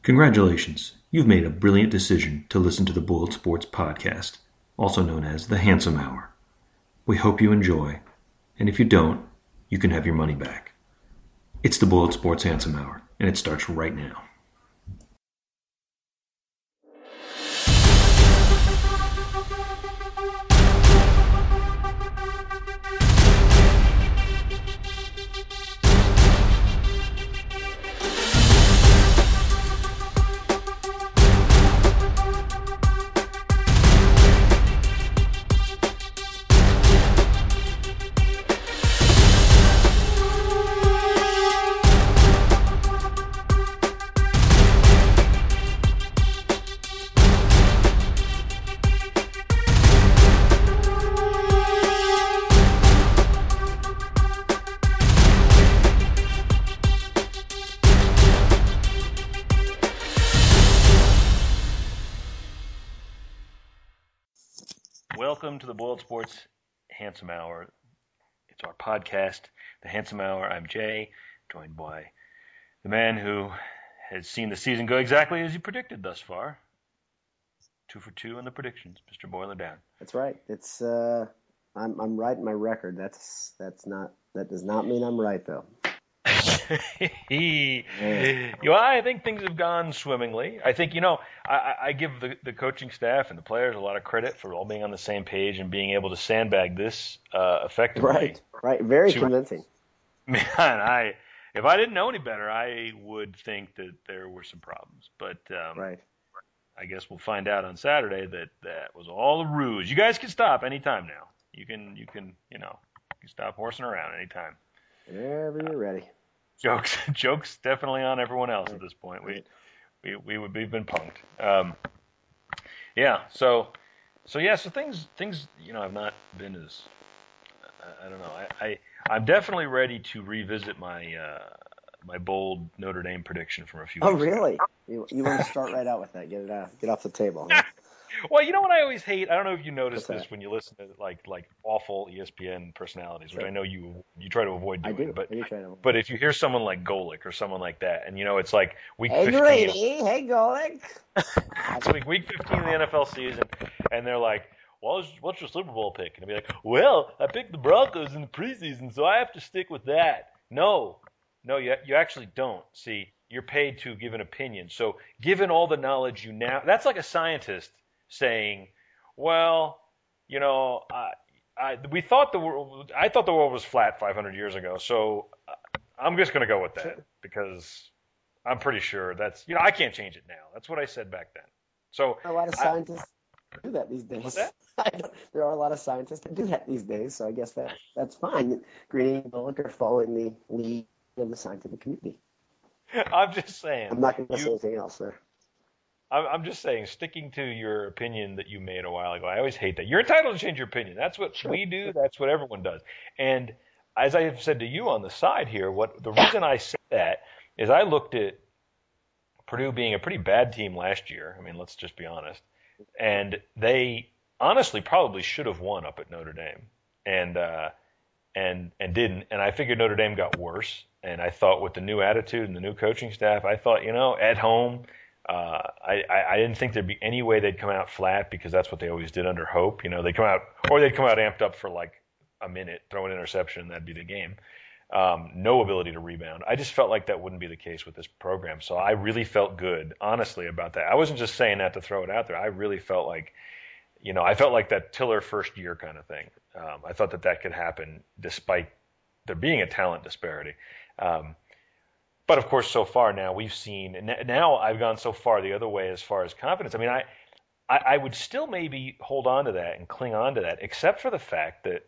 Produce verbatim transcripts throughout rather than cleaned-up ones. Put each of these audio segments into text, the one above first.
Congratulations, you've made a brilliant decision to listen to the Boiled Sports Podcast, also known as the Handsome Hour. We hope you enjoy, and if you don't, you can have your money back. It's the Boiled Sports Handsome Hour, and it starts right now. Welcome to the Boiled Sports Handsome Hour. It's our podcast, the Handsome Hour. I'm Jay, joined by the man who has seen the season go exactly as he predicted thus far. Two for two in the predictions, Mister Boiler Down. That's right. It's uh, I'm I'm right in my record. That's that's not that does not mean I'm right though. he, you know, I think things have gone swimmingly. I think, you know, I, I give the, the coaching staff and the players a lot of credit for all being on the same page and being able to sandbag this uh, effectively. Right, right. Very to, convincing. Man, I if I didn't know any better, I would think that there were some problems. But um, right. I guess we'll find out on Saturday that that was all a ruse. You guys can stop anytime now. You can, you can, you know, you can stop horsing around anytime. Whenever you're ready. Jokes, jokes, definitely on everyone else at this point. We, we, we would we've been punked. Um, yeah. So, so yeah. So things, things. You know, I've not been as. I, I don't know. I, I, I'm definitely ready to revisit my, uh, my bold Notre Dame prediction from a few. Oh, weeks really? ago. You, you want to start right out with that? Get it out. Get off the table. Huh? Well, you know what I always hate? I don't know if you notice What's this that? when you listen to like like awful E S P N personalities, which Sure. I know you you try to avoid I doing. do. But I do try to. but if you hear someone like Golick or someone like that, and you know it's like week Hey, fifteen. Grady. Hey, Golick. It's like week fifteen of the N F L season, and they're like, well, what's your Super Bowl pick? And I'll be like, well, I picked the Broncos in the preseason, so I have to stick with that. No, no, you, you actually don't. See, you're paid to give an opinion. So given all the knowledge you now, that's like a scientist saying, well, you know, I, I, we thought the world, I thought the world was flat five hundred years ago, so I'm just going to go with that because I'm pretty sure that's, you know, I can't change it now. That's what I said back then. So A lot of scientists I, do that these days. What's that? I know, there are a lot of scientists that do that these days, so I guess that that's fine. Grady and Golick are following the lead of the scientific community. I'm just saying. I'm not going to say you, anything else there. I'm, I'm just saying, sticking to your opinion that you made a while ago. I always hate that. You're entitled to change your opinion. That's what Sure. we do. That's what everyone does. And as I have said to you on the side here, what the reason I said that is I looked at Purdue being a pretty bad team last year. I mean, let's just be honest. And they honestly probably should have won up at Notre Dame, and uh, and and didn't. And I figured Notre Dame got worse. And I thought with the new attitude and the new coaching staff, I thought, you know, at home. Uh, I, I didn't think there'd be any way they'd come out flat because that's what they always did under Hope. You know, they'd come out, or they'd come out amped up for like a minute, throw an interception, and that'd be the game. Um, no ability to rebound. I just felt like that wouldn't be the case with this program. So I really felt good, honestly, about that. I wasn't just saying that to throw it out there. I really felt like, you know, I felt like that Tiller first year kind of thing. Um, I thought that that could happen despite there being a talent disparity. Um, But of course, so far now we've seen. Now I've gone so far the other way as far as confidence. I mean, I, I, I would still maybe hold on to that and cling on to that, except for the fact that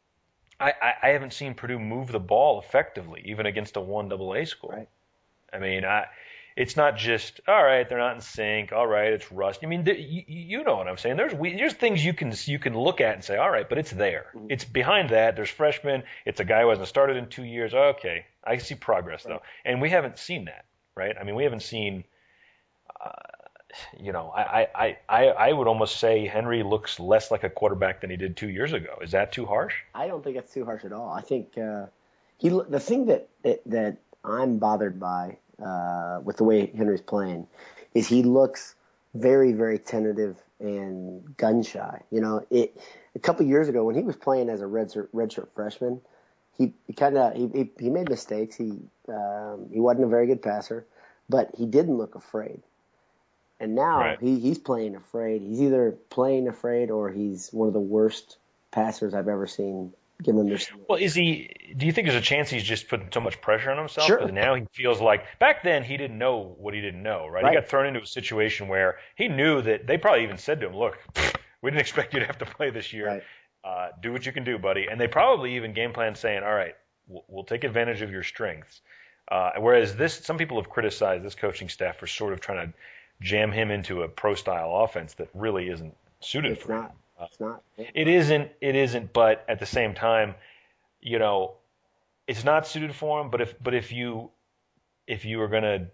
I, I, I haven't seen Purdue move the ball effectively, even against a one double A school. Right. I mean, I, it's not just all right. They're not in sync. All right, it's rust. I mean, you, you know what I'm saying. There's there's things you can you can look at and say, all right, but it's there. Mm-hmm. It's behind that. There's freshmen. It's a guy who hasn't started in two years. Okay, I see progress though, and we haven't seen that, right? I mean, we haven't seen. Uh, you know, I, I, I, I would almost say Henry looks less like a quarterback than he did two years ago. Is that too harsh? I don't think it's too harsh at all. I think uh, he the thing that, that that I'm bothered by uh, with the way Henry's playing is he looks very, very tentative and gun shy. You know, it a couple years ago when he was playing as a redshirt, redshirt freshman, he, he kind of he, he he made mistakes. He um, he wasn't a very good passer, but he didn't look afraid. And now right. he, he's playing afraid. He's either playing afraid or he's one of the worst passers I've ever seen. Give him this. Well, is he? Do you think there's a chance he's just putting so much pressure on himself? Sure. Because now he feels like back then he didn't know what he didn't know, right? right? He got thrown into a situation where he knew that they probably even said to him, "Look, we didn't expect you to have to play this year. Right. Uh, do what you can do, buddy." And they probably even game plan saying, "All right, we'll, we'll take advantage of your strengths." Uh, whereas this, some people have criticized this coaching staff for sort of trying to jam him into a pro style offense that really isn't suited It's for him. not. It's not. It isn't. It isn't. But at the same time, you know, it's not suited for him. But if but if you if you are going to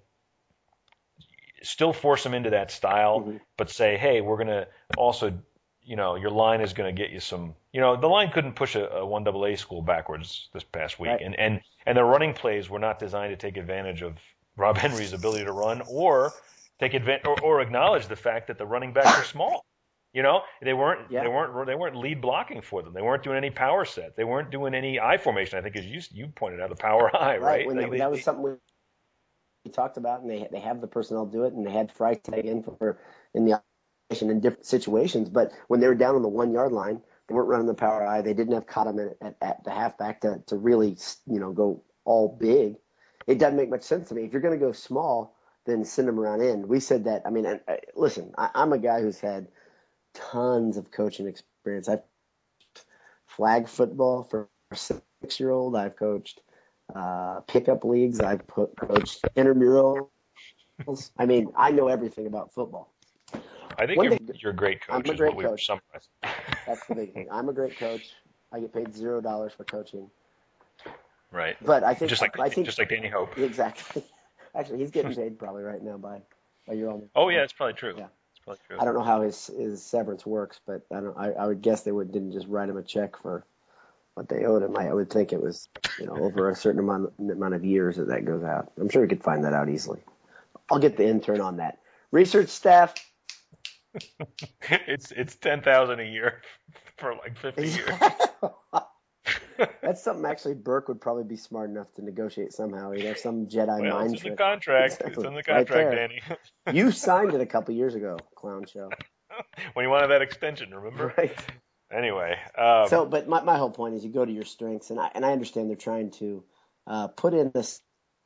still force him into that style, mm-hmm. but say, hey, we're going to also, you know, your line is going to get you some. You know, the line couldn't push a, a one double A school backwards this past week, Right. and and and the running plays were not designed to take advantage of Rob Henry's ability to run or take advantage or, or acknowledge the fact that the running backs are small. You know, they weren't Yeah. they weren't they weren't lead blocking for them. They weren't doing any power set. They weren't doing any I formation. I think as you you pointed out, the power I, right? Right. When Like they, they, that was they, something we, we talked about, and they they have the personnel do it, and they had Freitag in for in the operation in different situations. But when they were down on the one yard line, they weren't running the power I. They didn't have Cottom at, at the halfback to to really you know go all big. It doesn't make much sense to me. If you're going to go small, then send them around in. We said that. I mean, I, I, listen, I, I'm a guy who's had tons of coaching experience. I've flag football for a six-year-old. I've coached uh, pickup leagues. I've put, coached intramurals. I mean, I know everything about football. I think One you're, thing- you're a great coach. I'm a is great what we were coach. summarizing. That's the big thing. I'm a great coach. I get paid zero dollars for coaching. Right. But I think Just like I think just like Danny Hope. exactly. Actually, he's getting paid probably right now by by your own. Oh yeah, it's probably true. Yeah. It's probably true. I don't know how his his severance works, but I don't. I, I would guess they would didn't just write him a check for what they owed him. I, I would think it was you know over a certain amount amount of years that that goes out. I'm sure we could find that out easily. I'll get the intern on that. Research staff. it's it's ten thousand a year for like fifty years. That's something actually Burke would probably be smart enough to negotiate somehow. He'd have some Jedi Well, mind it's in the trick. contract. Exactly. It's in the Right contract, there. Danny. You signed it a couple years ago, clown show. When you wanted that extension, remember? Right. Anyway. Um, So, but my, my whole point is you go to your strengths, and I and I understand they're trying to uh, put in this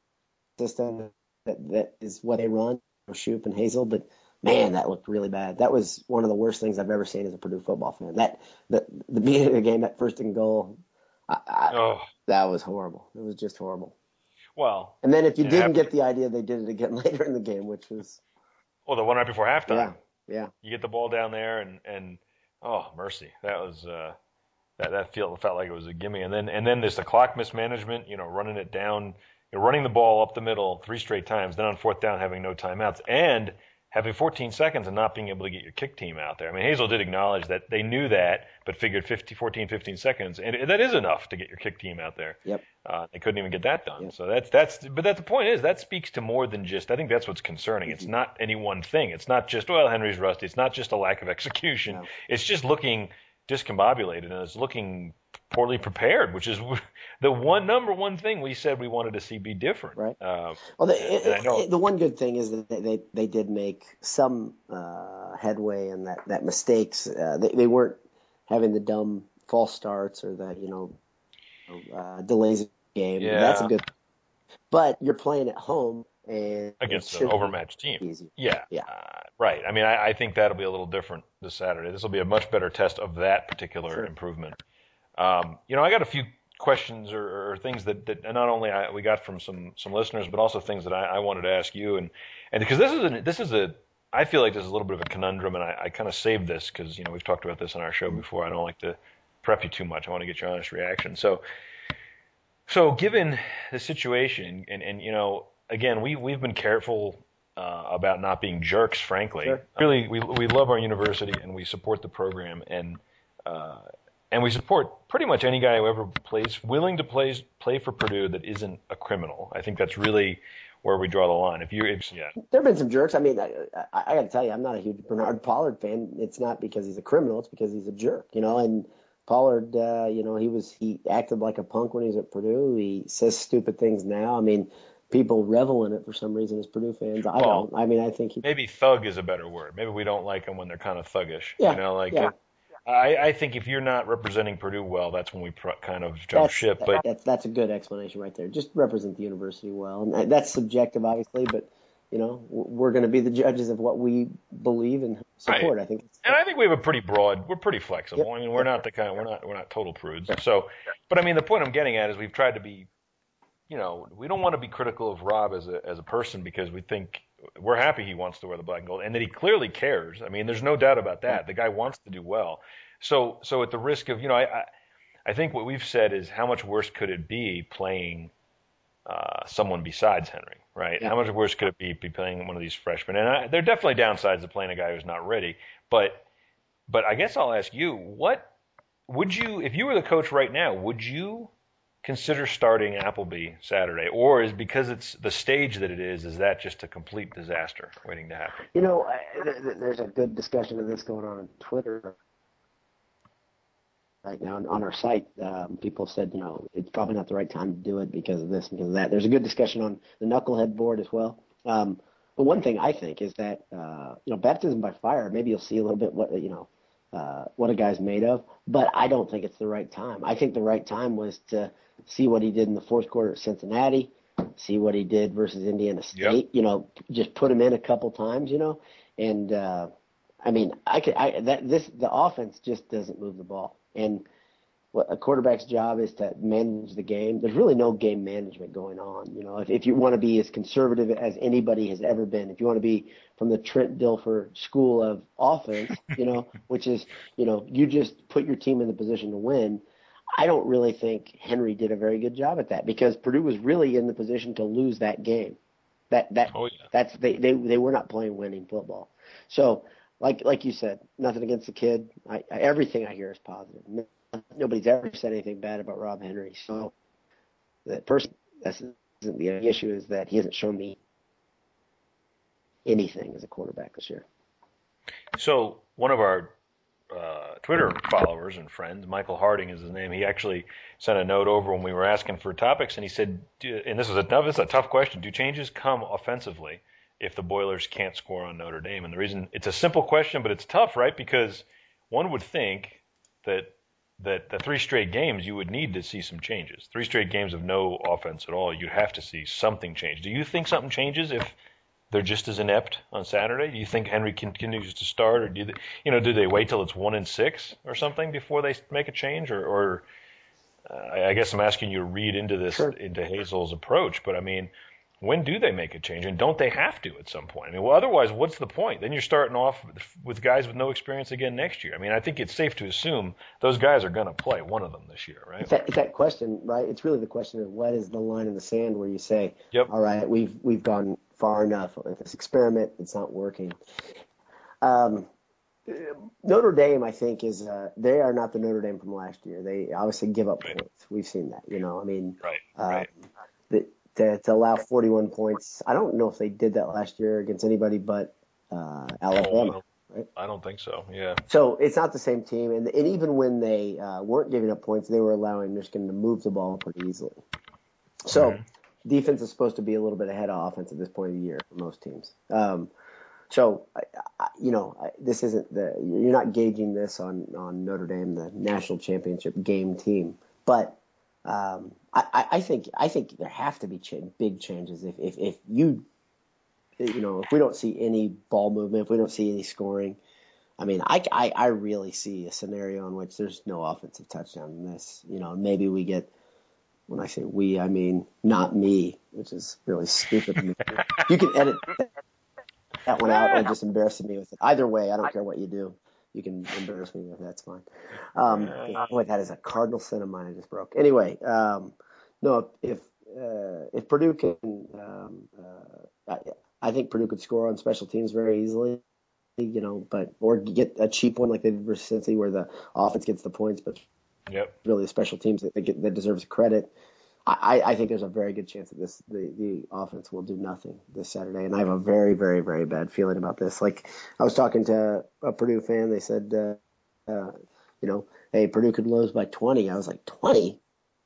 system that, that is what they run, Shoop and Hazel, but man, that looked really bad. That was one of the worst things I've ever seen as a Purdue football fan. That the the beginning of the game, that first and goal, I, I, oh, that was horrible. It was just horrible. well, And then if you It didn't happened. get the idea, they did it again later in the game, which was well, the one right before halftime. yeah, yeah. You get the ball down there, and, and oh mercy, that was uh, that that felt felt like it was a gimme. And then and then there's the clock mismanagement. You know, running it down, you know, running the ball up the middle three straight times. Then on fourth down, having no timeouts, and having fourteen seconds and not being able to get your kick team out there. I mean, Hazel did acknowledge that they knew that, but figured fifty, fourteen, fifteen seconds, and that is enough to get your kick team out there. Yep. Uh, they couldn't even get that done. Yep. So that's that's. But that the point is that speaks to more than just. I think that's what's concerning. It's not any one thing. It's not just well Henry's rusty. It's not just a lack of execution. No. It's just looking discombobulated and it's looking poorly prepared, which is the one number one thing we said we wanted to see be different. Right. Uh, Well, the, and I know- the one good thing is that they they, they did make some uh, headway and that that mistakes. Uh, they they weren't having the dumb false starts or the you know uh, delays in the game. Yeah. That's a good. But you're playing at home and against it an should be overmatched team. easy. Yeah. Yeah. Uh, right. I mean, I, I think that'll be a little different this Saturday. This will be a much better test of that particular Sure. improvement. Um, you know, I got a few questions or, or things that, that not only I, we got from some some listeners, but also things that I, I wanted to ask you. And and because this is a, this is a I feel like this is a little bit of a conundrum, and I, I kind of saved this because you know we've talked about this on our show before. I don't like to prep you too much. I want to get your honest reaction. So, so given the situation, and, and you know, again, we we've been careful uh, about not being jerks. Frankly, Sure. really, we we love our university and we support the program, and uh, and we support pretty much any guy who ever plays, willing to play play for Purdue that isn't a criminal. I think that's really where we draw the line. If you, if, yeah, There have been some jerks. I mean, I, I, I got to tell you, I'm not a huge Bernard Pollard fan. It's not because he's a criminal. It's because he's a jerk, you know. And Pollard, uh, you know, he was he acted like a punk when he was at Purdue. He says stupid things now. I mean, people revel in it for some reason as Purdue fans. I Well, don't. I mean, I think he. maybe thug is a better word. Maybe we don't like them when they're kind of thuggish. Yeah, You know, like yeah. it, I, I think if you're not representing Purdue well, that's when we pr- kind of jump That's ship. But that's that's a good explanation right there. Just represent the university well, and that's subjective, obviously, but you know we're going to be the judges of what we believe and support. Right. I think. It's, And I think we have a pretty broad, we're pretty flexible. Yep. I mean, we're not the kind of, we're not, we're not total prudes. So, but I mean, the point I'm getting at is we've tried to be, you know, we don't want to be critical of Rob as a, as a person because we think we're happy he wants to wear the black and gold and that he clearly cares. I mean, there's no doubt about that. The guy wants to do well. So, so at the risk of, you know, I, I, I think what we've said is how much worse could it be playing uh, someone besides Henry, right? Yeah. How much worse could it be, be playing one of these freshmen? And I, there are definitely downsides to playing a guy who's not ready. But, but I guess I'll ask you, what would you, if you were the coach right now, would you consider starting Appleby Saturday, or is because it's the stage that it is, is that just a complete disaster waiting to happen? You know, I, th- there's a good discussion of this going on on Twitter right now on our site. Um, people said, you know, it's probably not the right time to do it because of this, because of that. There's a good discussion on the Knucklehead board as well. Um, but one thing I think is that, uh, you know, baptism by fire, maybe you'll see a little bit what, you know, uh, what a guy's made of, but I don't think it's the right time. I think the right time was to see what he did in the fourth quarter at Cincinnati, see what he did versus Indiana State, Yep. you know, just put him in a couple times, you know, and, uh, I mean, I could, I, that, this, the offense just doesn't move the ball. And what a quarterback's job is to manage the game. There's really no game management going on. You know, if, if you want to be as conservative as anybody has ever been, if you want to be from the Trent Dilfer school of offense, you know, which is, you know, you just put your team in the position to win. I don't really think Henry did a very good job at that because Purdue was really in the position to lose that game. That that Oh, yeah. that's they, they they were not playing winning football. So like like you said, nothing against the kid. I, I everything I hear is positive. No, nobody's ever said anything bad about Rob Henry. So the person that's isn't the issue is that he hasn't shown me anything as a quarterback this year. So one of our uh, Twitter followers and friends, Michael Harding is his name, he actually sent a note over when we were asking for topics, and he said, do, and this is a this is a tough question, do changes come offensively if the Boilers can't score on Notre Dame? And the reason, it's a simple question, but it's tough, right? Because one would think that that the three straight games you would need to see some changes. Three straight games of no offense at all, you'd have to see something change. Do you think something changes if they're just as inept on Saturday? Do you think Henry continues to start, or do they, you know, do they wait till it's one and six or something before they make a change? Or, or uh, I guess I'm asking you to read into this, Sure. into Hazel's approach. But I mean, when do they make a change, and don't they have to at some point? I mean, well, otherwise, what's the point? Then you're starting off with guys with no experience again next year. I mean, I think it's safe to assume those guys are going to play, one of them this year, right? It's that, it's that question, right? It's really the question of what is the line in the sand where you say, Yep. all right, we've we've gone far enough with this experiment. It's not working. Um, Notre Dame, I think, is uh, they are not the Notre Dame from last year. They obviously give up Right. points. We've seen that. You know, I mean, Right, uh, right. the, to, to allow forty-one points. I don't know if they did that last year against anybody but uh, Oh, I Alabama. don't, Right? I don't think so. Yeah. So it's not the same team, and, and even when they uh, weren't giving up points, they were allowing Michigan to move the ball pretty easily. So Mhm. defense is supposed to be a little bit ahead of offense at this point of the year for most teams. Um, so I, I, you know, I, this isn't the you're not gauging this on on Notre Dame, the national championship game team, but um, I, I think I think there have to be ch- big changes if, if if you you know if we don't see any ball movement, if we don't see any scoring. I mean, I, I, I really see a scenario in which there's no offensive touchdown in this. You know, maybe we get, when I say we, I mean not me, which is really stupid. of me. You can edit that one out or just embarrass me with it. Either way, I don't care what you do. You can embarrass me with it. That's fine. Um, boy, that is a cardinal sin of mine I just broke. Anyway, um, no, if uh, if Purdue can, um, uh, I, I think Purdue could score on special teams very easily. You know, but or get a cheap one like they did versus Cincy, where the offense gets the points, but Yep. really the special teams that they get, that deserves credit. I, I think there's a very good chance that this the, the offense will do nothing this Saturday, and I have a very, very, very bad feeling about this. Like, I was talking to a Purdue fan, they said, uh, uh, you know, hey, Purdue could lose by twenty. I was like, twenty?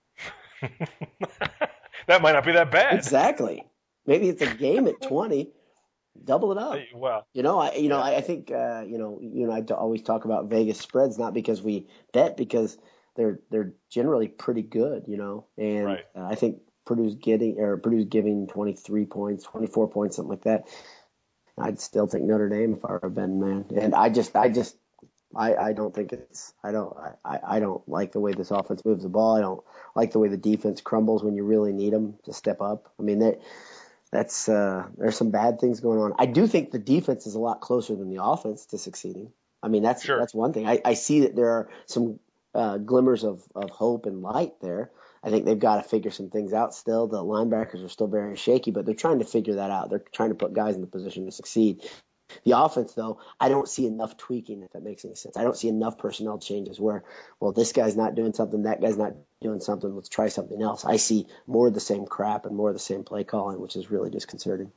That might not be that bad. Exactly. Maybe it's a game at twenty. Double it up. Well, you know, I you know yeah. I, I think uh, you know you and I t- always talk about Vegas spreads, not because we bet, because they're they're generally pretty good, you know. And right. uh, I think Purdue's getting or Purdue's giving twenty-three points, twenty-four points, something like that. I'd still take Notre Dame if I were a betting man. And I just I just I, I don't think it's I don't I, I don't like the way this offense moves the ball. I don't like the way the defense crumbles when you really need them to step up. I mean that. That's uh, there's some bad things going on. I do think the defense is a lot closer than the offense to succeeding. I mean, that's sure. that's one thing. I, I see that there are some uh, glimmers of, of hope and light there. I think they've got to figure some things out still. The linebackers are still very shaky, but they're trying to figure that out. They're trying to put guys in the position to succeed. The offense, though, I don't see enough tweaking, if that makes any sense. I don't see enough personnel changes where, well, this guy's not doing something, that guy's not doing something, let's try something else. I see more of the same crap and more of the same play calling, which is really disconcerting.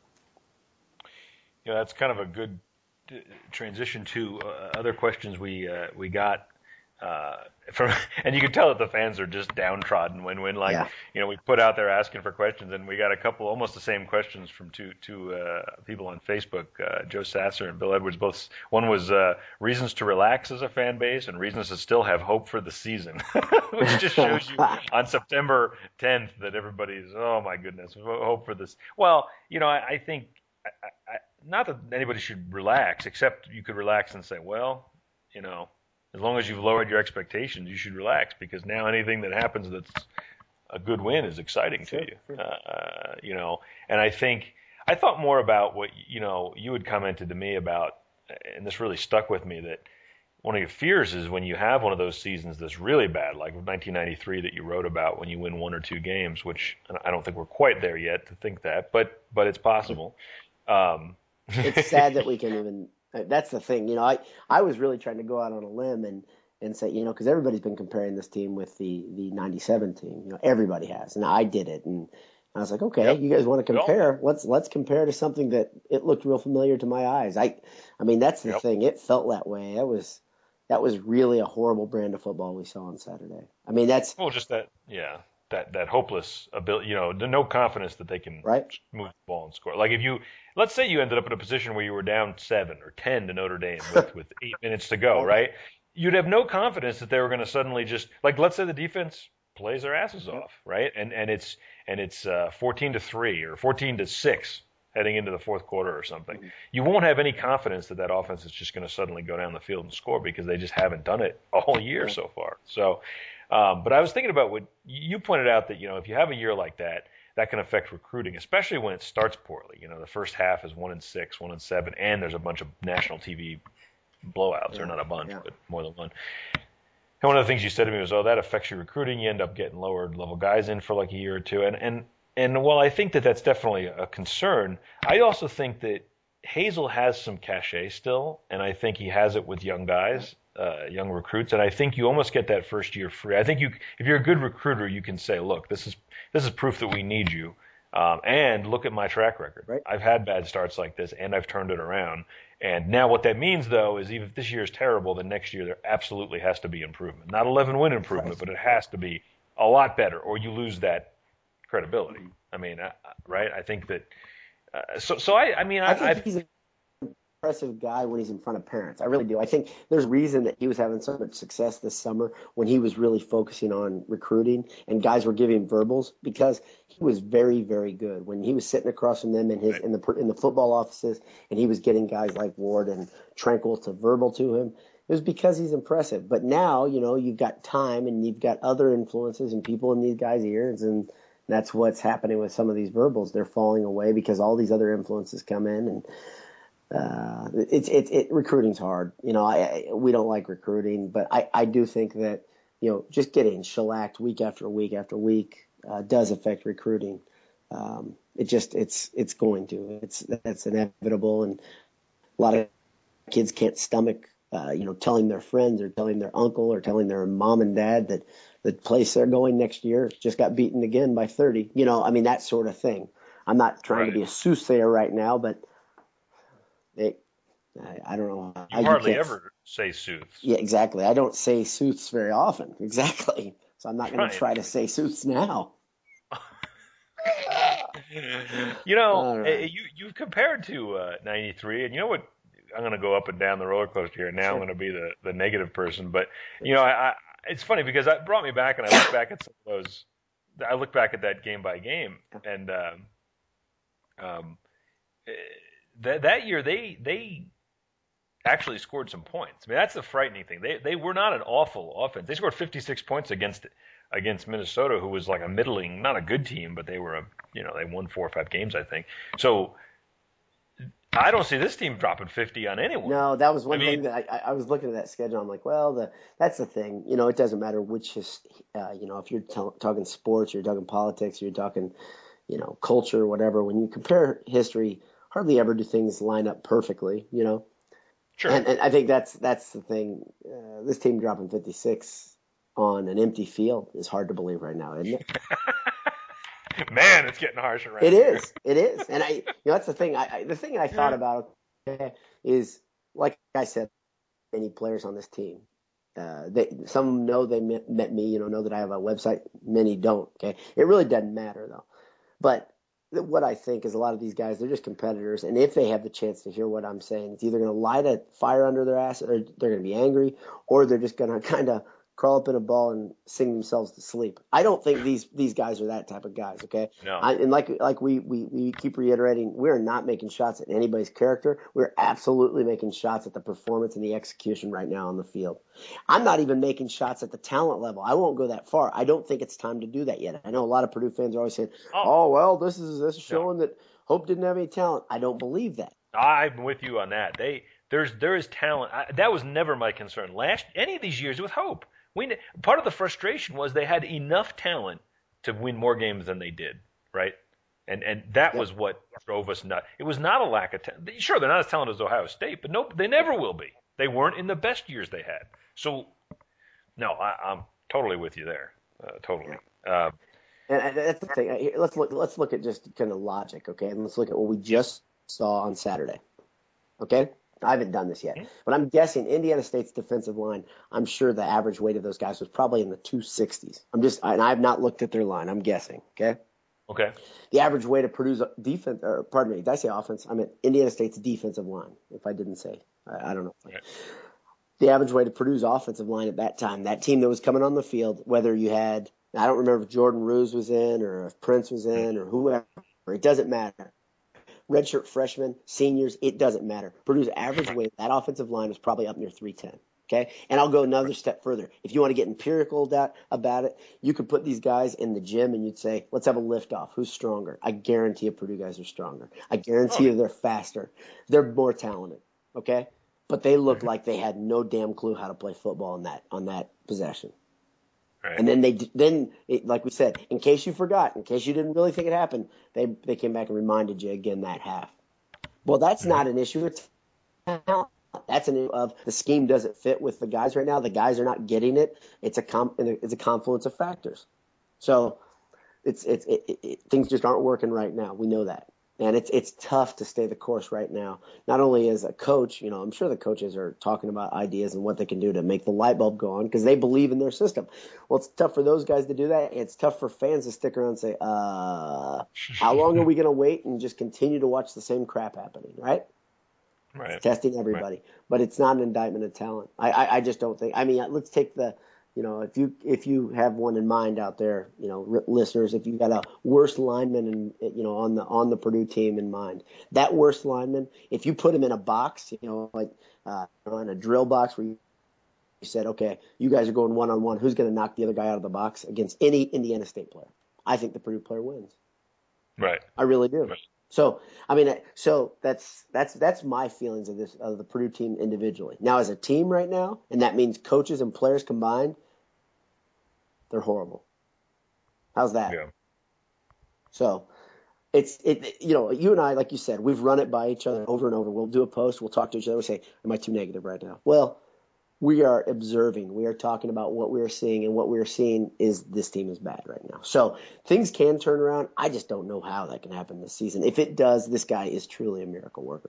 Yeah, that's kind of a good transition to uh, other questions we uh, we got uh, from, and you can tell that the fans are just downtrodden when, when like, yeah. you know, we put out there asking for questions, and we got a couple, almost the same questions from two, two uh, people on Facebook, uh, Joe Sasser and Bill Edwards. Both, one was uh, reasons to relax as a fan base and reasons to still have hope for the season, which just shows you on September tenth that everybody's, oh my goodness, hope for this. Well, you know, I, I think, I, I, not that anybody should relax, except you could relax and say, well, you know, as long as you've lowered your expectations, you should relax, because now anything that happens that's a good win is exciting sure, to you. Sure. Uh, you know, and I think I thought more about what, you know, you had commented to me about, and this really stuck with me, that one of your fears is when you have one of those seasons that's really bad, like nineteen ninety-three that you wrote about, when you win one or two games, which I don't think we're quite there yet to think that, but but it's possible. Um, it's sad that we can even. That's the thing, you know. I, I was really trying to go out on a limb and, and say, you know, because everybody's been comparing this team with the the ninety-seven team. You know, everybody has, and I did it, and I was like, okay, yep. you guys want to compare? Let's let's compare to something that it looked real familiar to my eyes. I, I mean, that's the yep. thing. It felt that way. That was that was really a horrible brand of football we saw on Saturday. I mean, that's well, just that, yeah. That, that hopeless ability, you know, no confidence that they can right? move the ball and score. Like if you, let's say you ended up in a position where you were down seven or ten to Notre Dame with, with eight minutes to go, right? You'd have no confidence that they were going to suddenly just, like, let's say the defense plays their asses off, right? And and it's and it's uh, fourteen to three or fourteen to six heading into the fourth quarter or something. Mm-hmm. You won't have any confidence that that offense is just going to suddenly go down the field and score, because they just haven't done it all year right. so far. So. Um, but I was thinking about what you pointed out, that, you know, if you have a year like that, that can affect recruiting, especially when it starts poorly. You know, the first half is one and six, one and seven, and there's a bunch of national T V blowouts, yeah, or not a bunch, yeah. but more than one. And one of the things you said to me was, oh, that affects your recruiting. You end up getting lower level guys in for like a year or two. And, and, and while I think that that's definitely a concern, I also think that Hazel has some cachet still, and I think he has it with young guys. Uh, young recruits, and I think you almost get that first year free. I think you, if you're a good recruiter, you can say, "Look, this is this is proof that we need you, um, and look at my track record. Right. I've had bad starts like this, and I've turned it around. And now, what that means, though, is even if this year is terrible, then next year there absolutely has to be improvement. Not eleven win improvement, right. but it has to be a lot better, or you lose that credibility. I mean, I, right? I think that. Uh, so, so I, I mean, I, I think I've, he's a impressive guy when he's in front of parents. I really do. I think there's a reason that he was having so much success this summer when he was really focusing on recruiting and guys were giving verbals, because he was very, very good when he was sitting across from them in his in the in the football offices, and he was getting guys like Ward and Tranquil to verbal to him. It was because he's impressive. But now, you know, you've got time and you've got other influences and people in these guys' ears, and that's what's happening with some of these verbals. They're falling away because all these other influences come in, and Uh, it's it, it recruiting's hard. You know, I, I we don't like recruiting, but I, I do think that, you know, just getting shellacked week after week after week uh, does affect recruiting. Um, it just it's it's going to it's that's inevitable, and a lot of kids can't stomach uh, you know telling their friends or telling their uncle or telling their mom and dad that the place they're going next year just got beaten again by thirty. You know, I mean, that sort of thing. I'm not trying Right. to be a soothsayer right now, but they, I, I don't know. You I, hardly can't- ever say sooths. Yeah, exactly. I don't say sooths very often. Exactly. So I'm not going Right. to try to say sooths now. You know, All right. eh, you you compared to uh, ninety-three, and you know what? I'm going to go up and down the roller coaster here. Now Sure. I'm going to be the, the negative person, but you know, I, I it's funny because that brought me back, and I look back at some of those. I look back at that game by game, and um, um, eh, that that year they they actually scored some points. I mean, that's the frightening thing. They they were not an awful offense. They scored fifty-six points against against Minnesota, who was like a middling, not a good team, but they were a you know they won four or five games, I think. So I don't see this team dropping fifty on anyone. No, that was one I thing mean- that I, I was looking at that schedule. I'm like, well, the that's the thing. You know, it doesn't matter which is, uh, you know, if you're t- talking sports, you're talking politics, you're talking, you know, culture, whatever. When you compare history, hardly ever do things line up perfectly. You know, Sure. and, and I think that's that's the thing. Uh, this team dropping fifty-six on an empty field is hard to believe right now, isn't it? Man, it's getting harsh around It here. is. It is. And I, you know, that's the thing. I, I the thing I thought about okay, is, like I said, many players on this team. Uh, they some know they met, met me. You know, know that I have a website. Many don't. Okay, it really doesn't matter though. But th- what I think is a lot of these guys, they're just competitors, and if they have the chance to hear what I'm saying, it's either going to light a fire under their ass, or they're going to be angry, or they're just going to kind of crawl up in a ball and sing themselves to sleep. I don't think these these guys are that type of guys, okay? No. I, and like like we, we we keep reiterating, we're not making shots at anybody's character. We're absolutely making shots at the performance and the execution right now on the field. I'm not even making shots at the talent level. I won't go that far. I don't think it's time to do that yet. I know a lot of Purdue fans are always saying, Oh. "Oh, well, this is this is showing that Hope didn't have any talent." I don't believe that. I'm with you on that. They there's there is talent. I, that was never my concern. Last any of these years with Hope, we ne- part of the frustration was they had enough talent to win more games than they did, right? And and that Yep. was what drove us nuts. It was not a lack of talent. Sure, they're not as talented as Ohio State, but no, they never will be. They weren't in the best years they had. So, no, I, I'm totally with you there. Uh, totally. Uh, And, and that's the thing. Here, Let's look. Let's look at just kind of logic, okay? And let's look at what we just saw on Saturday. Okay, I haven't done this yet, but I'm guessing Indiana State's defensive line. I'm sure the average weight of those guys was probably in the two sixties. I'm just, and I have not looked at their line. I'm guessing. Okay, okay. the average weight of Purdue's defense, or pardon me, did I say offense? I meant Indiana State's defensive line. If I didn't say, I, I don't know. Okay. The average weight of Purdue's offensive line at that time, that team that was coming on the field, whether you had, I don't remember if Jordan Ruse was in or if Prince was in or whoever, it doesn't matter. Redshirt freshmen, seniors, it doesn't matter. Purdue's average weight, that offensive line was probably up near three ten. Okay? And I'll go another step further. If you want to get empirical about, about it, you could put these guys in the gym and you'd say, let's have a liftoff. Who's stronger? I guarantee you Purdue guys are stronger. I guarantee you they're faster. They're more talented. Okay? But they looked like they had no damn clue how to play football on that on that possession. Right. And then they then, it, like we said, in case you forgot, in case you didn't really think it happened, they they came back and reminded you again that half. Well, that's not an issue. It's talent. That's an issue of the scheme doesn't fit with the guys right now. The guys are not getting it. It's a com- it's a confluence of factors. So it's it's it, it, it, things just aren't working right now. We know that. And it's it's tough to stay the course right now. Not only as a coach, you know, I'm sure the coaches are talking about ideas and what they can do to make the light bulb go on because they believe in their system. Well, it's tough for those guys to do that. It's tough for fans to stick around and say, uh, how long are we going to wait and just continue to watch the same crap happening, right? Right. Testing everybody. But it's not an indictment of talent. I, I, I just don't think – I mean, let's take the – you know, if you if you have one in mind out there, you know, r- listeners, if you got a worst lineman and you know on the on the Purdue team in mind, that worst lineman, if you put him in a box, you know, like uh, in a drill box where you said, okay, you guys are going one on one, who's going to knock the other guy out of the box against any Indiana State player? I think the Purdue player wins. Right. I really do. Right. So I mean, so that's that's that's my feelings of this of the Purdue team individually. Now, as a team right now, and that means coaches and players combined, they're horrible. How's that? Yeah. So it's it you know you and I, like you said, we've run it by each other over and over. We'll do a post, we'll talk to each other, we say, am I too negative right now? Well, we are observing. We are talking about what we are seeing, and what we are seeing is this team is bad right now. So things can turn around. I just don't know how that can happen this season. If it does, this guy is truly a miracle worker.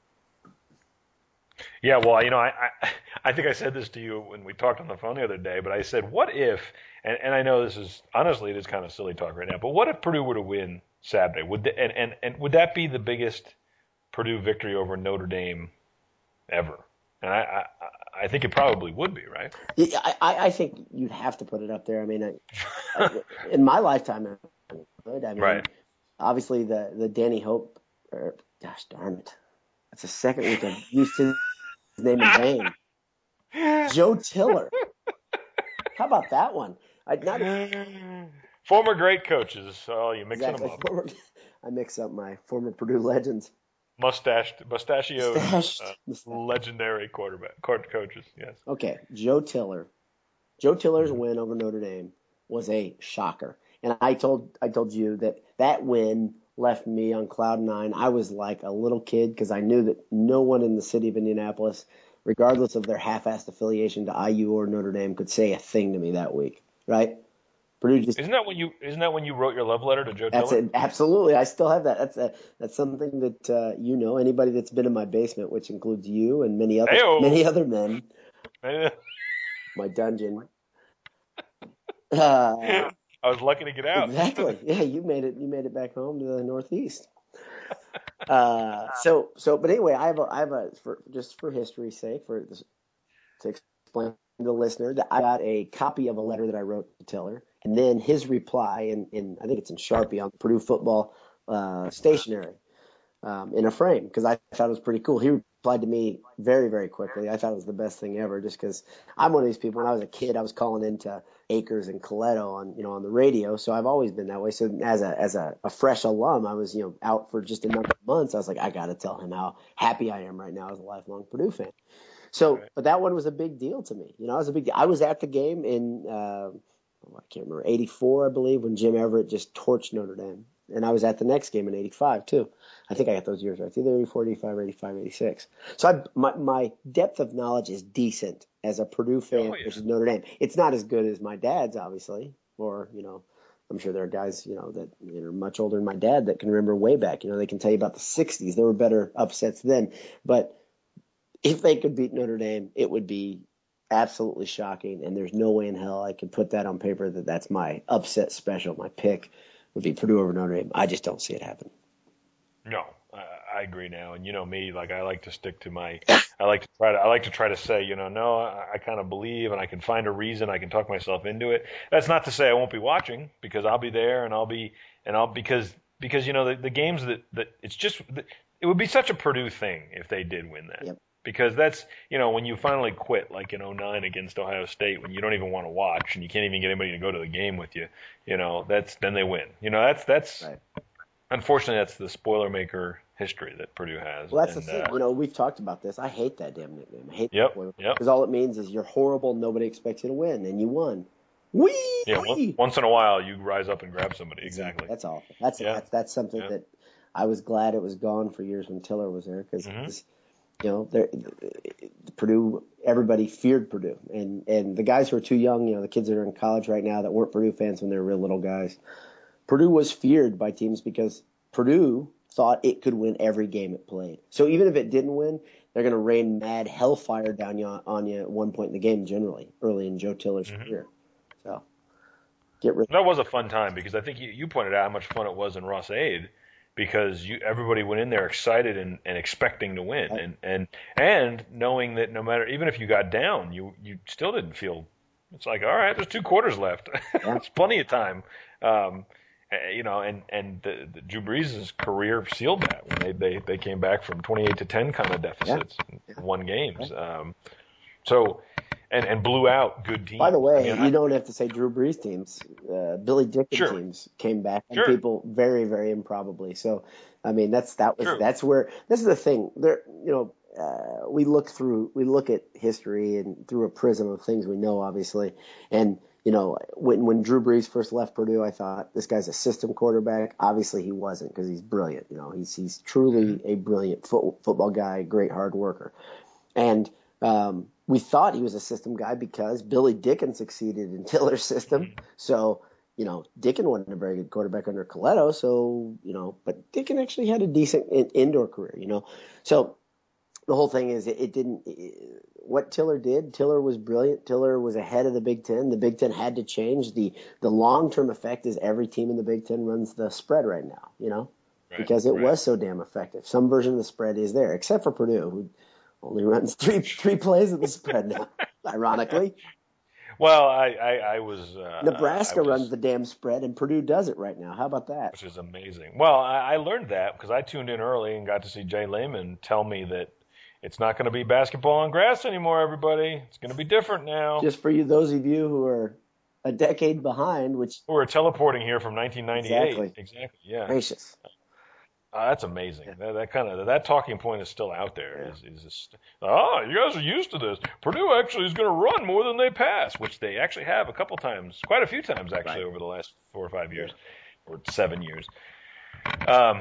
Yeah, well, you know, I, I I think I said this to you when we talked on the phone the other day, but I said, what if, and, and I know this is, honestly, it is kind of silly talk right now, but what if Purdue were to win Saturday? Would the, and, and, and would that be the biggest Purdue victory over Notre Dame ever? And I, I, I think it probably would be, right? Yeah, I, I think you'd have to put it up there. I mean, I, I, in my lifetime, it would. I mean, right. Obviously the, the Danny Hope, or gosh darn it, that's the second week I've used his name in vain. Joe Tiller. How about that one? I not former great coaches. Oh, you mixing exactly. them up. Former, I mix up my former Purdue legends. Mustached, mustachioed, Mustached. uh, Mustached. legendary quarterback, court coaches. Yes. Okay, Joe Tiller. Joe Tiller's win over Notre Dame was a shocker, and I told I told you that that win left me on cloud nine. I was like a little kid because I knew that no one in the city of Indianapolis, regardless of their half-assed affiliation to I U or Notre Dame, could say a thing to me that week. Right? Purdue just isn't that when you isn't that when you wrote your love letter to Joe that's Tiller? It. Absolutely, I still have that. That's a, that's something that uh, you know. Anybody that's been in my basement, which includes you and many other Hey-o. many other men, my dungeon. Uh, I was lucky to get out. Exactly. Yeah, you made it. You made it back home to the Northeast. Uh, so so, but anyway, I have a I have a for just for history's sake, for this, to explain to the listener that I got a copy of a letter that I wrote to Tiller, and then his reply in, in I think it's in Sharpie on the Purdue football uh, stationery um, in a frame, because I thought it was pretty cool. He replied to me very very quickly. I thought it was the best thing ever, just because I'm one of these people. When I was a kid, I was calling into Akers and Coletto on you know on the radio, so I've always been that way. So as a as a, a fresh alum, I was you know out for just a number of months. I was like, I got to tell him how happy I am right now as a lifelong Purdue fan. So, Right. but that one was a big deal to me. You know, I was a big. I was at the game in uh, I can't remember eighty-four, I believe, when Jim Everett just torched Notre Dame, and I was at the next game in eighty-five too. I think I got those years right. It's either eighty-four, eighty-five, or eighty-five, eighty-six. So I, my my depth of knowledge is decent as a Purdue fan Oh, yeah. versus Notre Dame. It's not as good as my dad's, obviously, or you know. I'm sure there are guys, you know, that you know, are much older than my dad that can remember way back. You know, they can tell you about the sixties. There were better upsets then, but if they could beat Notre Dame, it would be absolutely shocking, and there's no way in hell I could put that on paper that that's my upset special. My pick would be Purdue over Notre Dame. I just don't see it happen. No, I, I agree now. And you know me, like I like to stick to my. I like to try to. I like to try to say, you know, no, I, I kind of believe, and I can find a reason. I can talk myself into it. That's not to say I won't be watching, because I'll be there, and I'll be, and I'll because because you know the, the games that that it's just it would be such a Purdue thing if they did win that. Yep. Because that's, you know, when you finally quit, like in oh nine against Ohio State, when you don't even want to watch and you can't even get anybody to go to the game with you, you know, that's then they win. You know, that's that's Right. Unfortunately, that's the spoiler maker history that Purdue has. Well, that's and, the thing. Uh, you know, we've talked about this. I hate that damn nickname. I hate Yep, that yep. because all it means is you're horrible. Nobody expects you to win, and you won. Whee! yeah, whee! once, once in a while you rise up and grab somebody. Exactly. That's awful. That's Yeah. that's that's something Yeah. that I was glad it was gone for years when Tiller was there, because Mhm. you know, there, Purdue, everybody feared Purdue, and and the guys who are too young, you know, the kids that are in college right now that weren't Purdue fans when they were real little guys, Purdue was feared by teams because Purdue thought it could win every game it played. So even if it didn't win, they're going to rain mad hellfire down you on you at one point in the game, generally early in Joe Tiller's Mhm. career. So get rid. That was a fun time because I think you, you pointed out how much fun it was in Ross-Ade, because you everybody went in there excited and, and expecting to win, and, and and knowing that no matter, even if you got down, you you still didn't feel. It's like, all right, there's two quarters left. Yeah. It's plenty of time. Um, eh, you know, and and the, the Drew Brees' career sealed that when they, they, they came back from twenty-eight to ten kind of deficits, Yeah. and won games. Um, so. And, and blew out good teams. By the way, I mean, you I- don't have to say Drew Brees teams. Uh, Billy Dickens Sure. teams came back, and Sure. people very, very improbably. So, I mean, that's that was True. that's where this is the thing. There, you know, uh, we look through we look at history and through a prism of things we know, obviously. And you know, when when Drew Brees first left Purdue, I thought this guy's a system quarterback. Obviously, he wasn't, because he's brilliant. You know, he's he's truly a brilliant foot, football guy, great hard worker. And Um, we thought he was a system guy because Billy Dickens succeeded in Tiller's system. Mm-hmm. So, you know, Dickens wasn't a very good quarterback under Coletto. So, you know, but Dickens actually had a decent in, indoor career, you know. So the whole thing is it, it didn't it, – what Tiller did, Tiller was brilliant. Tiller was ahead of the Big Ten. The Big Ten had to change. The, the long-term effect is every team in the Big Ten runs the spread right now, you know, right, because it right. was so damn effective. Some version of the spread is there, except for Purdue, who – only runs three three plays of the spread now, ironically. Well, I, I, I was uh, Nebraska I was, runs the damn spread, and Purdue does it right now. How about that? Which is amazing. Well, I, I learned that because I tuned in early and got to see Jay Lehman tell me that it's not going to be basketball on grass anymore, everybody. It's going to be different now. Just for you, those of you who are a decade behind, which – We're teleporting here from nineteen ninety-eight. Exactly. Exactly, yeah. Gracious. Uh, that's amazing. Yeah. That, that kind of that talking point is still out there. Yeah. Is, is just, oh, you guys are used to this. Purdue actually is going to run more than they pass, which they actually have a couple times, quite a few times actually right. over the last four or five years, yeah. or seven years. Um,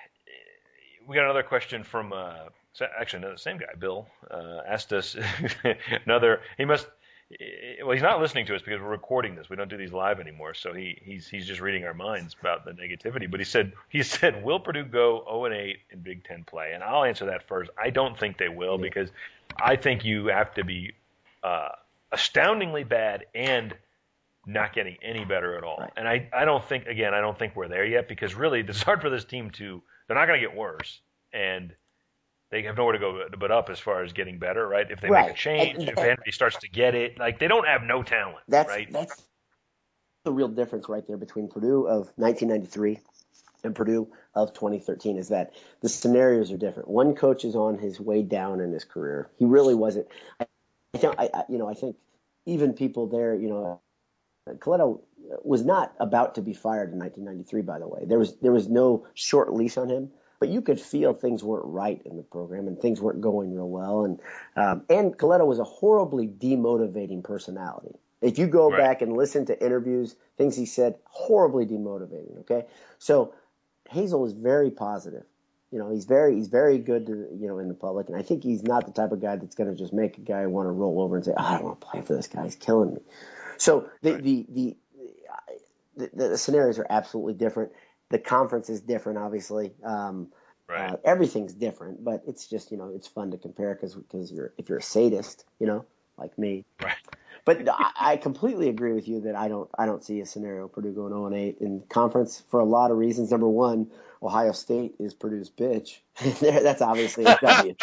we got another question from uh, actually another same guy, Bill, uh, asked us another. He must. Well, he's not listening to us because we're recording this. We don't do these live anymore, so he, he's he's just reading our minds about the negativity. But he said he said, will Purdue go oh and eight in Big Ten play? And I'll answer that first. I don't think they will yeah. because I think you have to be uh, astoundingly bad and not getting any better at all. Right. And I, I don't think again I don't think we're there yet because really it's hard for this team to they're not going to get worse and. They have nowhere to go but up as far as getting better, right? If they right. make a change, and, if Henry starts to get it, like they don't have no talent, that's, right? That's the real difference right there between Purdue of nineteen ninety-three and Purdue of twenty thirteen is that the scenarios are different. One coach is on his way down in his career. He really wasn't. I, I, I you know, I think even people there, you know, Coletto was not about to be fired in nineteen ninety-three. By the way, there was there was no short leash on him. But you could feel things weren't right in the program and things weren't going real well. And um, and Coletto was a horribly demotivating personality. If you go right. back and listen to interviews, things he said, horribly demotivating, okay? So Hazel is very positive. You know, he's very he's very good to, you know, in the public. And I think he's not the type of guy that's going to just make a guy want to roll over and say, oh, I don't want to play for this guy. He's killing me. So the, right. the, the, the, the, the scenarios are absolutely different. The conference is different, obviously. Um, right. uh, everything's different, but it's just, you know, it's fun to compare because because you're if you're a sadist, you know, like me. Right. But I, I completely agree with you that I don't I don't see a scenario Purdue going oh and eight in conference for a lot of reasons. Number one, Ohio State is Purdue's bitch. That's obviously a W.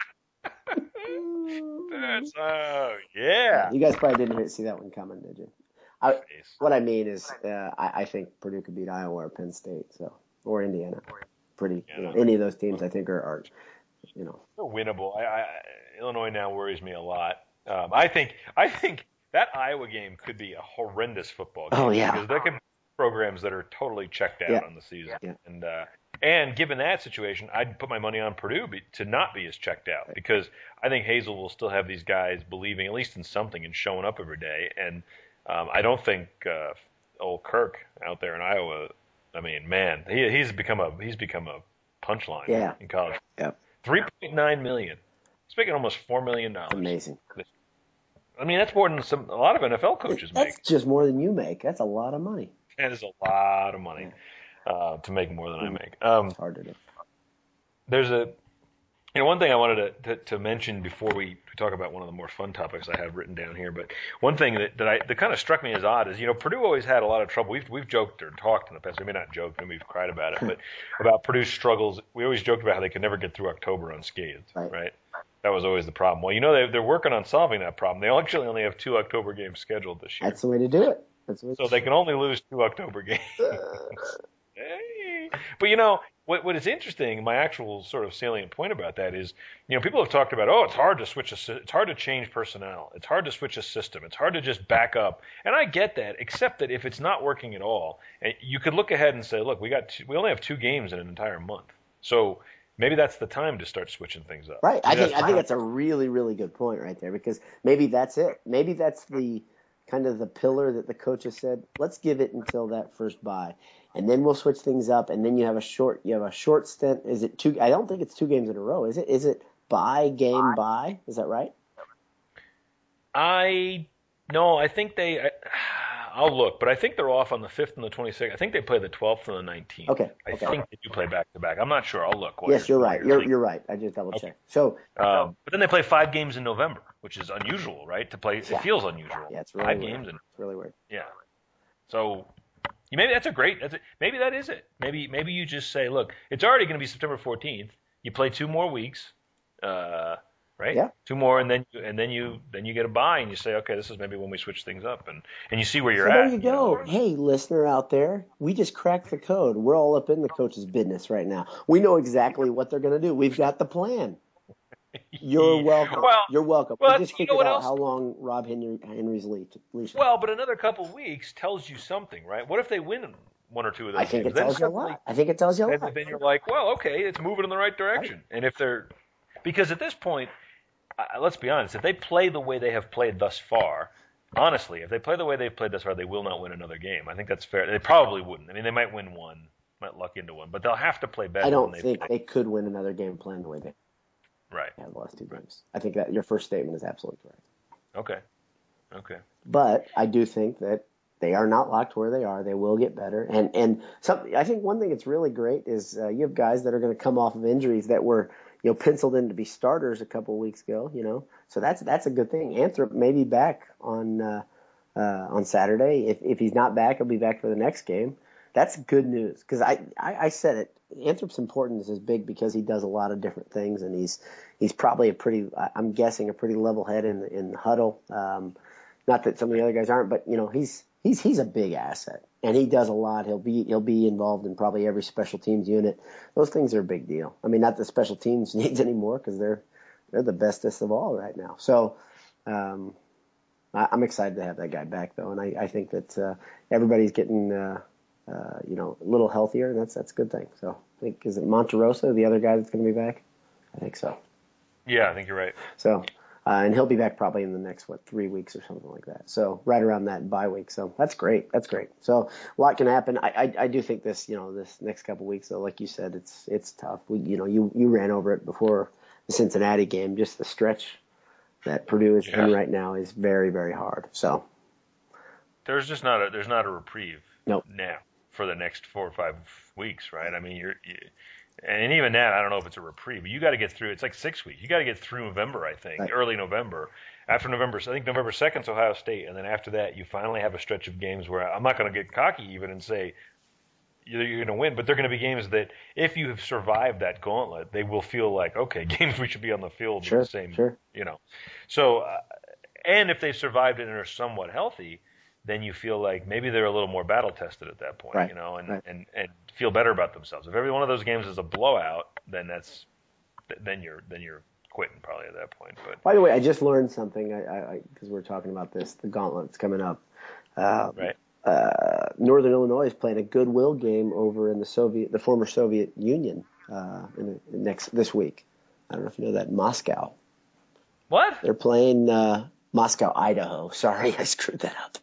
That's oh yeah. You guys probably didn't see that one coming, did you? I, what I mean is, uh, I, I think Purdue could beat Iowa or Penn State, so or Indiana. Pretty, you know, any of those teams I think are, are you know, they're winnable. I, I, Illinois now worries me a lot. Um, I think, I think that Iowa game could be a horrendous football game. Oh yeah, because there could be programs that are totally checked out yeah. on the season, yeah. and uh, and given that situation, I'd put my money on Purdue be, to not be as checked out because I think Hazel will still have these guys believing at least in something and showing up every day and. Um, I don't think uh, old Kirk out there in Iowa. I mean, man, he he's become a he's become a punchline yeah. in college. Yeah, three point nine million. He's making almost four million dollars. Amazing. I mean, that's more than some a lot of N F L coaches that's make. That's just more than you make. That's a lot of money. That is a lot of money yeah. uh, to make more than I make. Um, it's hard to do. There's a. You know, one thing I wanted to, to, to mention before we, we talk about one of the more fun topics I have written down here, but one thing that, that I that kind of struck me as odd is, you know, Purdue always had a lot of trouble. We've we've joked or talked in the past. We may not joked and we've cried about it, but about Purdue's struggles. We always joked about how they could never get through October unscathed, right? right? That was always the problem. Well, you know, they, they're working on solving that problem. They actually only have two October games scheduled this year. That's the way to do it. That's the way so they can only lose two October games. Hey. But, you know, what what is interesting, my actual sort of salient point about that is, you know, people have talked about, oh, it's hard to switch a, it's hard to change personnel. It's hard to switch a system. It's hard to just back up. And I get that, except that if it's not working at all, you could look ahead and say, look, we got two, we only have two games in an entire month. So maybe that's the time to start switching things up. Right. Maybe I think I think that's a really, really good point right there, because maybe that's it. Maybe that's the kind of the pillar that the coach has said, let's give it until that first bye. And then we'll switch things up, and then you have a short you have a short stint. Is it two? I don't think it's two games in a row. Is it? Is it bye game bye? Is that right? I no, I think they. I, I'll look, but I think they're off on the fifth and the twenty-sixth. I think they play the twelfth and the nineteenth. Okay. I okay. think they do play back to back. I'm not sure. I'll look. Yes, you're right. You're, You're you're right. I just double Okay. checked. So, um, but then they play five games in November, which is unusual, right? To play, Yeah. it feels unusual. yeah, it's really five weird. games and It's really weird. yeah. So you maybe that's a great. That's a, maybe that is it. Maybe maybe you just say, look, it's already going to be September fourteenth. You play two more weeks, uh, right? Yeah. Two more, and then you, and then you then you get a bye, and you say, okay, this is maybe when we switch things up, and and you see where you're So at. there you go. know? Hey, listener out there, we just cracked the code. We're all up in the coach's business right now. We know exactly what they're going to do. We've got the plan. You're welcome. Well, You're welcome. well, I just you know figured what out else? how long Rob Henry, Henry's leash. leash is. Well, but another couple weeks tells you something, right? What if they win one or two of those I think games? it tells then you a lot. I think it tells you a Then, lot. then you're like, well, okay, it's moving in the right direction. And if they're, because at this point, uh, let's be honest, if they play the way they have played thus far, honestly, if they play the way they've played thus far, they will not win another game. I think that's fair. They probably wouldn't. I mean, they might win one, might luck into one, but they'll have to play better. I don't than think played. they could win another game playing the way they Right. have the last two games. I think that your first statement is absolutely correct. Okay. Okay. But I do think that they are not locked where they are. They will get better. And and some, I think one thing that's really great is uh, you have guys that are going to come off of injuries that were you know penciled in to be starters a couple of weeks ago. You know, so that's that's a good thing. Anthrop may be back on uh, uh, on Saturday. If if he's not back, he'll be back for the next game. That's good news because I, I I said it. Anthrop's importance is big because he does a lot of different things, and he's he's probably a pretty I'm guessing a pretty level head in the, in the huddle. Um, not that some of the other guys aren't, but you know he's he's he's a big asset, and he does a lot. He'll be he'll be involved in probably every special teams unit. Those things are a big deal. I mean, not that special teams needs anymore because they're they're the bestest of all right now. So um, I, I'm excited to have that guy back though, and I, I think that uh, everybody's getting. Uh, Uh, you know, a little healthier, and that's that's a good thing. So I think, is it Monterosa, the other guy that's going to be back? I think so. Yeah, I think you're right. So, uh, and he'll be back probably in the next, what, three weeks or something like that. So right around that bye week. So that's great. That's great. So a lot can happen. I, I, I do think this, you know, this next couple of weeks, though, like you said, it's it's tough. We, you know, you, you ran over it before the Cincinnati game. Just the stretch that Purdue is Yeah. in right now is very, very hard. So There's just not a there's not a reprieve Nope. now for the next four or five weeks, right? I mean, you're, you, and even that, I don't know if it's a reprieve. But you got to get through. It's like six weeks. You got to get through November, I think, Right. early November. After November, I think November second is Ohio State, and then after that, you finally have a stretch of games where I'm not going to get cocky even and say you're, you're going to win, but they're going to be games that if you have survived that gauntlet, they will feel like okay, games we should be on the field Sure, with the same, sure. you know. So, uh, and if they've survived it and are somewhat healthy, then you feel like maybe they're a little more battle tested at that point, Right, you know, and, right. and, and feel better about themselves. If every one of those games is a blowout, then that's then you're then you're quitting probably at that point. But by the way, I just learned something I because we're talking about this, the gauntlet's coming up. Uh, right, uh, Northern Illinois is playing a goodwill game over in the Soviet, the former Soviet Union, uh, in the next this week. I don't know if you know that, Moscow. what? They're playing uh, Moscow, Idaho. Sorry, I screwed that up.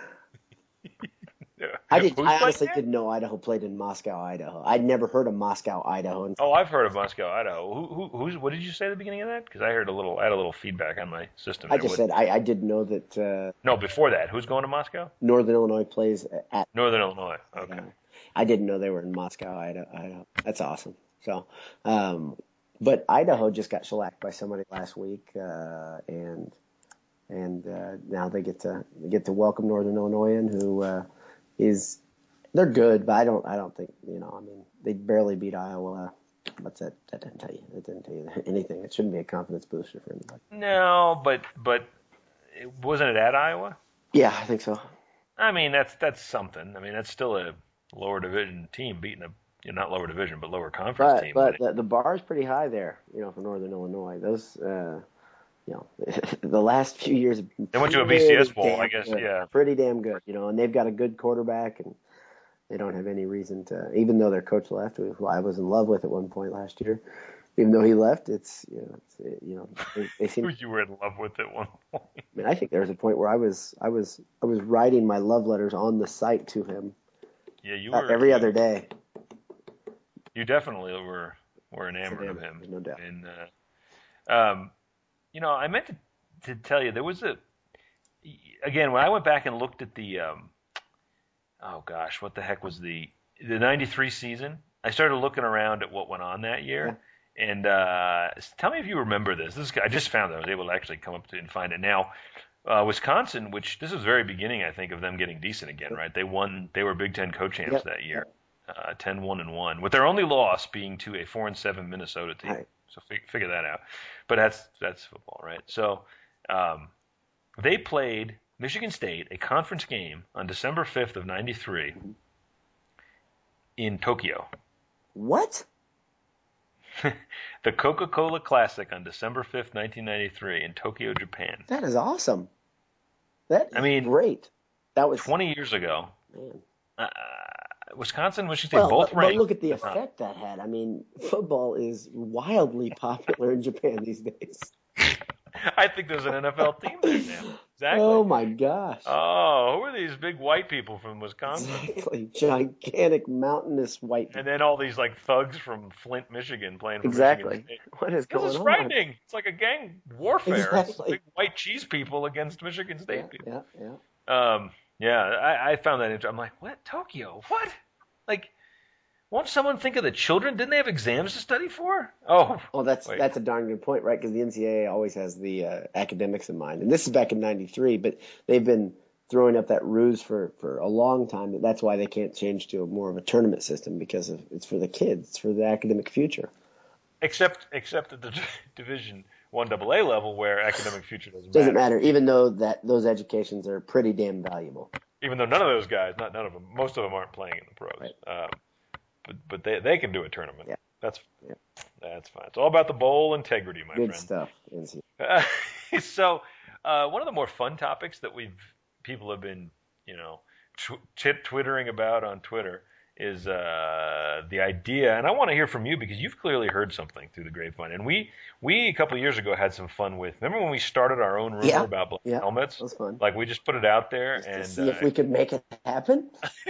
I did. Who's I honestly playing there? didn't know Idaho played in Moscow, Idaho. I'd never heard of Moscow, Idaho. And Oh, I've heard of Moscow, Idaho. Who, who, who's? What did you say at the beginning of that? Because I heard a little. I had a little feedback on my system. I there. just What- said I, I didn't know that uh, no. Before that, who's going to Moscow? Northern Illinois plays at. Northern Illinois. Okay. Uh, I didn't know they were in Moscow, Idaho. Idaho. That's awesome. So, um, but Idaho just got shellacked by somebody last week, uh, and and uh, now they get to they get to welcome Northern Illinois in, who uh, is they're good, but I don't I don't think you know. I mean, they barely beat Iowa. What's that? That didn't tell you. It didn't tell you anything. It shouldn't be a confidence booster for anybody. No, but but it, wasn't it at Iowa? Yeah, I think so. I mean, that's that's something. I mean, that's still a lower division team beating a you know, not lower division but lower conference But team. but the, the bar is pretty high there, you know, for Northern Illinois. Those, uh, you know, the last few years have been They went to a B C S pretty bowl, I damn guess, good. yeah. Pretty damn good, you know, and they've got a good quarterback, and they don't have any reason to, even though their coach left, who I was in love with at one point last year, even though he left, it's, you know, it's, it, you know, they, they seem. Who you were in love with at one point. I mean, I think there was a point where I was, I was, I was writing my love letters on the site to him Yeah, you uh, were every you, other day. You definitely were were enamored of There's him. no doubt. And uh, um, you know, I meant to, to tell you there was a again, when I went back and looked at the, um, oh gosh, what the heck was the the ninety-three season? I started looking around at what went on that year. Yeah. And uh, tell me if you remember this. This is, I just found that I was able to actually come up to and find it now. Uh, Wisconsin, which this was the very beginning, I think, of them getting decent again, right? They won. They were Big Ten co-champs Yep. that year, uh, ten one and one, with their only loss being to a four and seven Minnesota team. Right. So fig- figure that out. But that's that's football, right? So um, they played Michigan State a conference game on December fifth of ninety-three in Tokyo. What? The Coca-Cola Classic on December fifth, nineteen ninety-three in Tokyo, Japan. That is awesome. That is I mean, great. That was twenty years ago. Man. Uh, Wisconsin, Michigan State, Well, both but, but ranked. look at the Uh, effect that had. I mean, football is wildly popular in Japan these days. I think there's an N F L team there now. Exactly. Oh my gosh. Oh, who are these big white people from Wisconsin? Exactly. Gigantic, mountainous white. And then all these like thugs from Flint, Michigan, playing for Exactly. Michigan State. What is This going is on? frightening. It's like a gang warfare. It's Exactly. big white cheese people against Michigan State Yeah, people. yeah, yeah. Um, yeah, I, I found that interesting. I'm like, what? Tokyo? What? Like, won't someone think of the children? Didn't they have exams to study for? Oh, Well, that's wait. that's a darn good point, right? Because the N C double A always has the uh, academics in mind, and this is back in ninety-three. But they've been throwing up that ruse for, for a long time. That's why they can't change to a more of a tournament system, because of, it's for the kids, it's for the academic future. Except, except at the Division One Double A level, where academic future doesn't, Doesn't matter. matter, even though that those educations are pretty damn valuable. Even though none of those guys, not none of them, most of them aren't playing in the pros. Right. Um, but but they they can do a tournament. Yeah. That's Yeah. that's fine. It's all about the bowl integrity, my Good friend. stuff. N C Uh, so, uh, one of the more fun topics that we've people have been, you know, tw- tit twittering about on Twitter is uh, the idea, and I want to hear from you because you've clearly heard something through the grapevine. And we we a couple of years ago had some fun with. Remember when we started our own rumor Yeah. about black Yeah. helmets? That was fun. Like we just put it out there, Just to and see uh, if we could make it happen.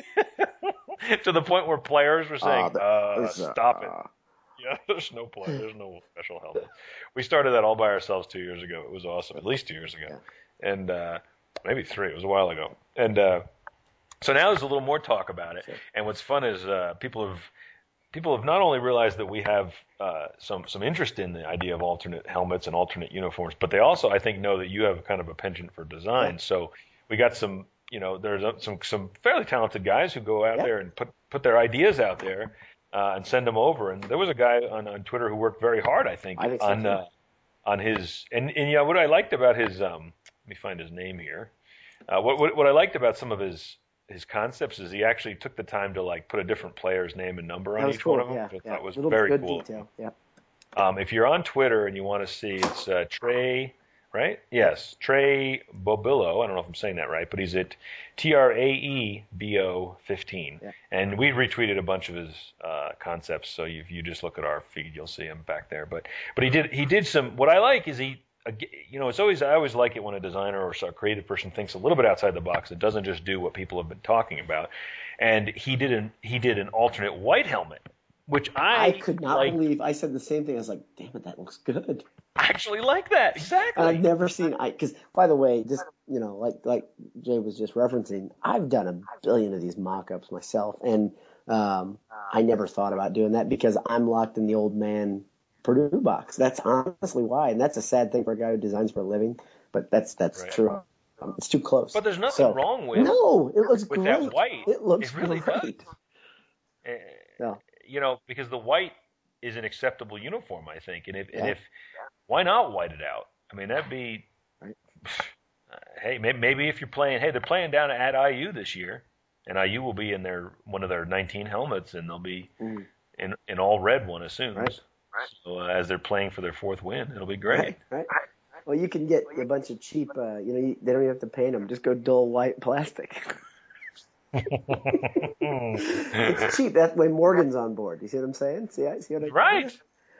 to the point where players were saying, Oh, the- uh, there's, uh, "Stop it." Yeah, there's no play. There's no special helmet. We started that all by ourselves two years ago. It was awesome, at least two years ago, and uh, maybe three. It was a while ago, and uh, so now there's a little more talk about it. And what's fun is uh, people have people have not only realized that we have uh, some some interest in the idea of alternate helmets and alternate uniforms, but they also, I think, know that you have kind of a penchant for design. Yeah. So we got some, you know, there's uh, some some fairly talented guys who go out Yeah. there and put put their ideas out there. Uh, and send them over. And there was a guy on, on Twitter who worked very hard, I think, I think so, on too. uh, on his and and yeah, what I liked about his um, let me find his name here. Uh, what, what what I liked about some of his his concepts is he actually took the time to like put a different player's name and number That on was each cool. one of them. Yeah, which I yeah. thought was Little very good cool. detail. Yeah. Um, if you're on Twitter and you want to see, it's uh, Trey, right? Yes, Trey Bobillo. I don't know if I'm saying that right, but he's at T R A E B O fifteen. Yeah. And we retweeted a bunch of his uh, concepts, so if you just look at our feed, you'll see him back there. But but he did he did some. What I like is he, you know, it's always I always like it when a designer or a creative person thinks a little bit outside the box. It doesn't just do what people have been talking about. And he did an he did an alternate white helmet, which I I could not like, believe. I said the same thing. I was like, "Damn it, that looks good." actually like that exactly. And I've never seen. I because by the way, just you know, like like Jay was just referencing, I've done a billion of these mock-ups myself, and um, I never thought about doing that because I'm locked in the old man Purdue box. That's honestly why, and that's a sad thing for a guy who designs for a living, but that's that's Right. true. Um, it's too close. But there's nothing So- wrong with No, it looks with great. that white. It looks It really great. does. Uh, Yeah. You know, because the white is an acceptable uniform, I think, and if and Yeah. if why not white it out? I mean, that'd be. Right. Uh, hey, may- maybe if you're playing, hey, they're playing down at I U this year, and I U will be in their one of their nineteen helmets, and they'll be Mm. in an all red one, assumes. Right. So uh, as they're playing for their fourth win, it'll be great. Right, right. Well, you can get a bunch of cheap. Uh, you know, you, they don't even have to paint them. Just go dull white plastic. It's cheap. That way Morgan's on board. You see what I'm saying? See, I see what I Right.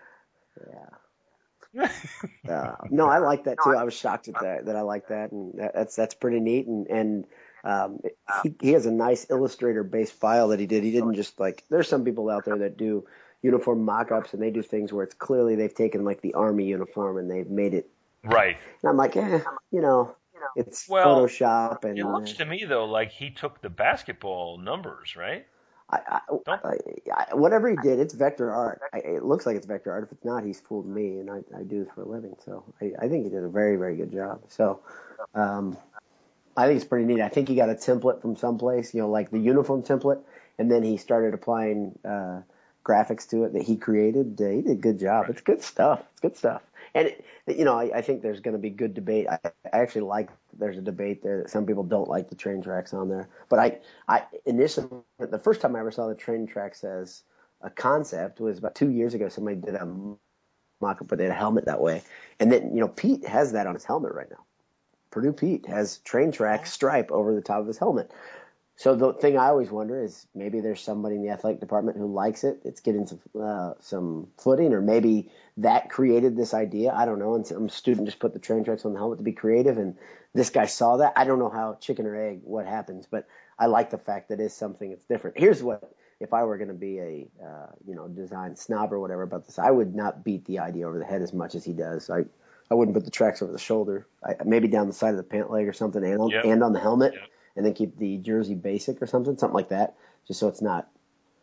Yeah. Uh, no, I like that too. I was shocked at that. That I like that, and that, that's that's pretty neat. And and um, he he has a nice Illustrator-based file that he did. He didn't just like. There's some people out there that do uniform mock-ups, and they do things where it's clearly they've taken like the Army uniform and they've made it. Right. And I'm like, eh, you know, it's Well, Photoshop it and looks uh, to me though like he took the basketball numbers, right? I, Don't. I, I, I, whatever he did, it's vector art. I, it looks like it's vector art. If it's not, he's fooled me, and I, I do this for a living. So I, I think he did a very, very good job. So um, I think it's pretty neat. I think he got a template from someplace, you know, like the uniform template, and then he started applying uh, graphics to it that he created. Uh, he did a good job. Right. It's good stuff. It's good stuff. And, it, you know, I, I think there's going to be good debate. I, I actually like there's a debate there that some people don't like the train tracks on there. But I, I initially, the first time I ever saw the train tracks as a concept was about two years ago. Somebody did a mock-up where they had a helmet that way. And then, you know, Pete has that on his helmet right now. Purdue Pete has train track stripe over the top of his helmet. So the thing I always wonder is maybe there's somebody in the athletic department who likes it. It's getting some uh, some footing, or maybe that created this idea. I don't know. And some student just put the train tracks on the helmet to be creative, and this guy saw that. I don't know how chicken or egg what happens, but I like the fact that it's something that's different. Here's what, if I were going to be a uh, you know design snob or whatever about this, I would not beat the idea over the head as much as he does. I I wouldn't put the tracks over the shoulder. I, maybe down the side of the pant leg or something, and on, Yep. and on the helmet. Yep. And then keep the jersey basic or something, something like that, just so it's not,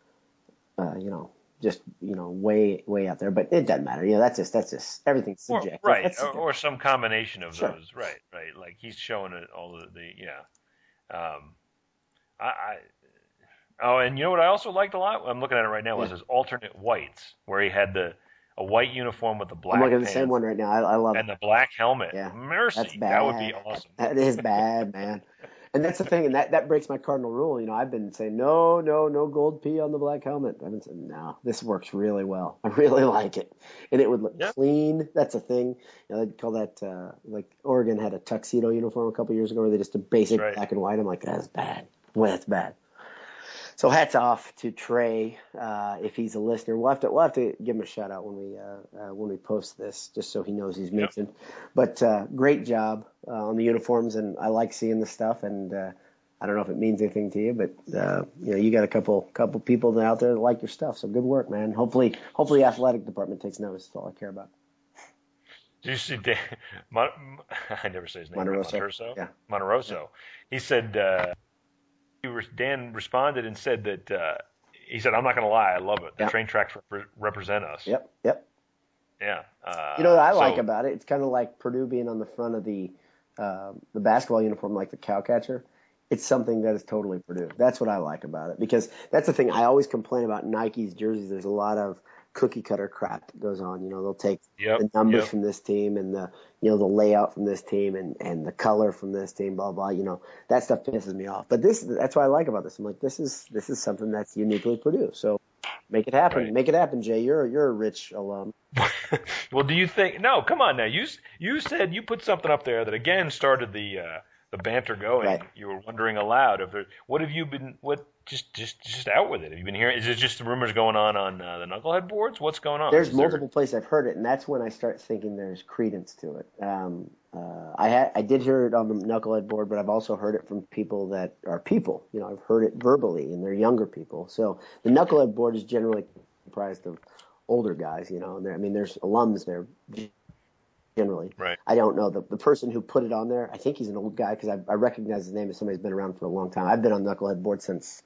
uh, you know, just you know, way way out there. But it doesn't matter. You know, that's just that's just everything's Or, subjective. right, That's or, subjective. or some combination of Sure. those. Right, right. Like he's showing it all the, the yeah. Um, I, I oh, and you know what I also liked a lot? I'm looking at it right now. Was Yeah. his alternate whites, where he had the a white uniform with the black I'm looking at the pants same one right now. I, I love and it. the black helmet. Yeah, Mercy, that's that would bad. be awesome. That is bad, man. And that's the thing, and that, that breaks my cardinal rule. You know, I've been saying no, no, no gold P on the black helmet. I've been saying no, this works really well. I really like it, and it would look Yep. clean. That's a thing. You know, they'd call that uh, like Oregon had a tuxedo uniform a couple years ago where they just did basic Right. black and white. I'm like, that's bad. Boy, that's bad. So hats off to Trey uh, if he's a listener. We'll have to we'll have to give him a shout out when we uh, uh, when we post this, just so he knows he's Yep. mentioned. But uh, great job uh, on the uniforms, and I like seeing this stuff. And uh, I don't know if it means anything to you, but uh, you know you got a couple couple people out there that like your stuff. So good work, man. Hopefully hopefully the athletic department takes notice. That's all I care about. Did you see Dan, Mon, I never say his name. Monteroso. Monteroso. Yeah. Monteroso. He said uh, he re- Dan responded and said that uh, he said, "I'm not going to lie, I love it. The Yeah. train tracks rep- represent us." Yep, yep. Yeah. Uh, You know what I so- like about it? It's kind of like Purdue being on the front of the uh, the basketball uniform, like the cow catcher. It's something that is totally Purdue. That's what I like about it, because that's the thing. I always complain about Nike's jerseys. There's a lot of cookie cutter crap that goes on. You know, they'll take Yep, the numbers yep. from this team and the you know the layout from this team and, and the color from this team, blah blah. You know, that stuff pisses me off. But this that's what I like about this. I'm like, this is this is something that's uniquely Purdue. So make it happen. Right. Make it happen, Jay. You're you're a rich alum. Well, do you think? No, come on now. You s- you said you put something up there that again started the uh, the banter going. Right. You were wondering aloud if there. What have you been? What just just just out with it? Have you been hearing? Is it just the rumors going on on uh, the knucklehead boards? What's going on? There's Is there- multiple places I've heard it, and that's when I start thinking there's credence to it. Um, uh, I had I did hear it on the knucklehead board, but I've also heard it from people that are people. You know, I've heard it verbally, and they're younger people. So the knucklehead board is generally comprised of older guys. You know, and there, I mean, there's alums there generally. Right. I don't know the the person who put it on there. I think he's an old guy because I, I recognize his name as somebody who's been around for a long time. I've been on knucklehead board since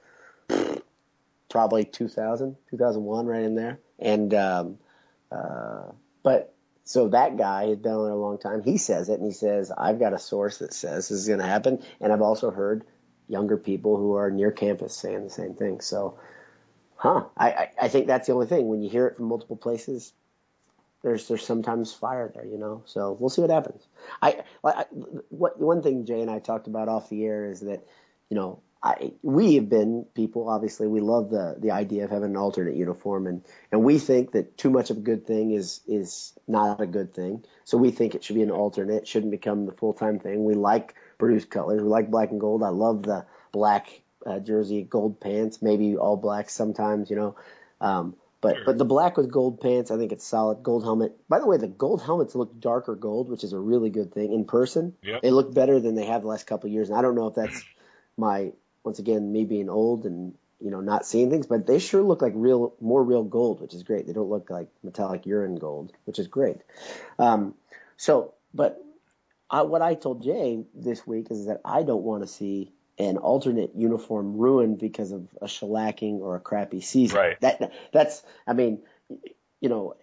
probably two thousand, two thousand one, right in there. And, um, uh, but so that guy has been on there a long time. He says it, and he says, I've got a source that says this is going to happen. And I've also heard younger people who are near campus saying the same thing. So, huh, I, I, I think that's the only thing. When you hear it from multiple places, there's, there's sometimes fire there, you know, so we'll see what happens. I, I, what, one thing Jay and I talked about off the air is that, you know, I, we have been people, obviously, we love the, the idea of having an alternate uniform, and, and we think that too much of a good thing is, is not a good thing. So we think it should be an alternate, it shouldn't become the full-time thing. We like Purdue's colors. We like black and gold. I love the black uh, jersey, gold pants, maybe all black sometimes, you know. Um, but, Sure. but the black with gold pants, I think it's solid. Gold helmet. By the way, the gold helmets look darker gold, which is a really good thing. In person, Yep. they look better than they have the last couple of years. And I don't know if that's my – once again, me being old and, you know, not seeing things, but they sure look like real, more real gold, which is great. They don't look like metallic urine gold, which is great. Um, so, but I, what I told Jay this week is that I don't want to see an alternate uniform ruined because of a shellacking or a crappy season. Right. That that's. I mean, you know,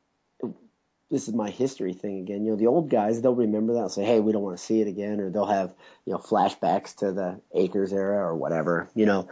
this is my history thing again. You know, the old guys, they'll remember that and say, hey, we don't want to see it again, or they'll have, you know, flashbacks to the Akers era or whatever. You know,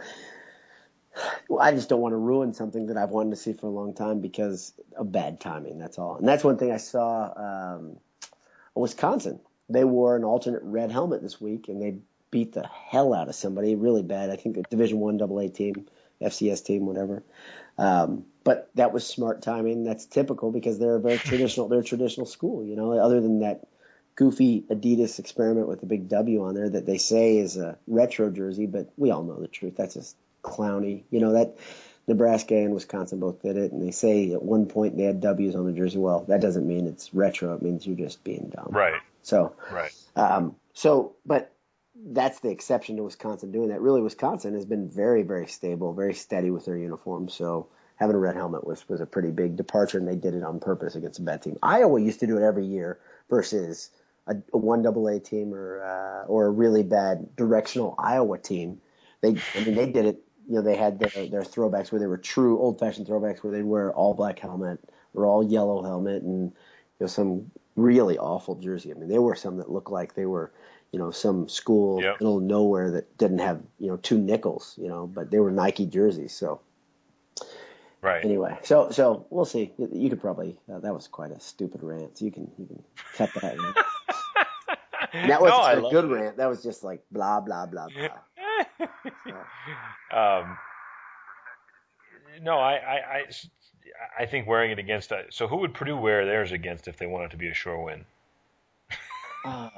I just don't want to ruin something that I've wanted to see for a long time because of bad timing. That's all. And that's one thing I saw. Um, Wisconsin, they wore an alternate red helmet this week, and they beat the hell out of somebody really bad. I think a Division One Double A team, F C S team, whatever. Um, but that was smart timing. That's typical because they're a very traditional. They're a traditional school, you know. Other than that goofy Adidas experiment with the big W on there that they say is a retro jersey, but we all know the truth. That's just clowny. You know that Nebraska and Wisconsin both did it, and they say at one point they had W's on the jersey. Well, that doesn't mean it's retro. It means you're just being dumb. Right. So. Right. Um, so, but. That's the exception to Wisconsin doing that. Really, Wisconsin has been very, very stable, very steady with their uniform. So having a red helmet was, was a pretty big departure, and they did it on purpose against a bad team. Iowa used to do it every year versus a, a one double A team or uh, or a really bad directional Iowa team. They, I mean, they did it. You know, they had their, their throwbacks where they were true old-fashioned throwbacks where they'd wear all black helmet or all yellow helmet and you know some really awful jersey. I mean, there were some that looked like they were. You know, some school yep. middle of nowhere that didn't have, you know, two nickels, you know, but they were Nike jerseys. So, right. Anyway, so so we'll see. You could probably uh, that was quite a stupid rant. So you can you can cut that. And that wasn't no, a good it. rant. That was just like blah blah blah blah. so. Um. No, I, I I I think wearing it against. A, so who would Purdue wear theirs against if they wanted to be a sure win? Uh,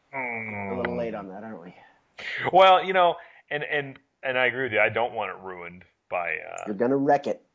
a little late on that, aren't we? Well, you know, and and and I agree with you. I don't want it ruined by. Uh, You're gonna wreck it.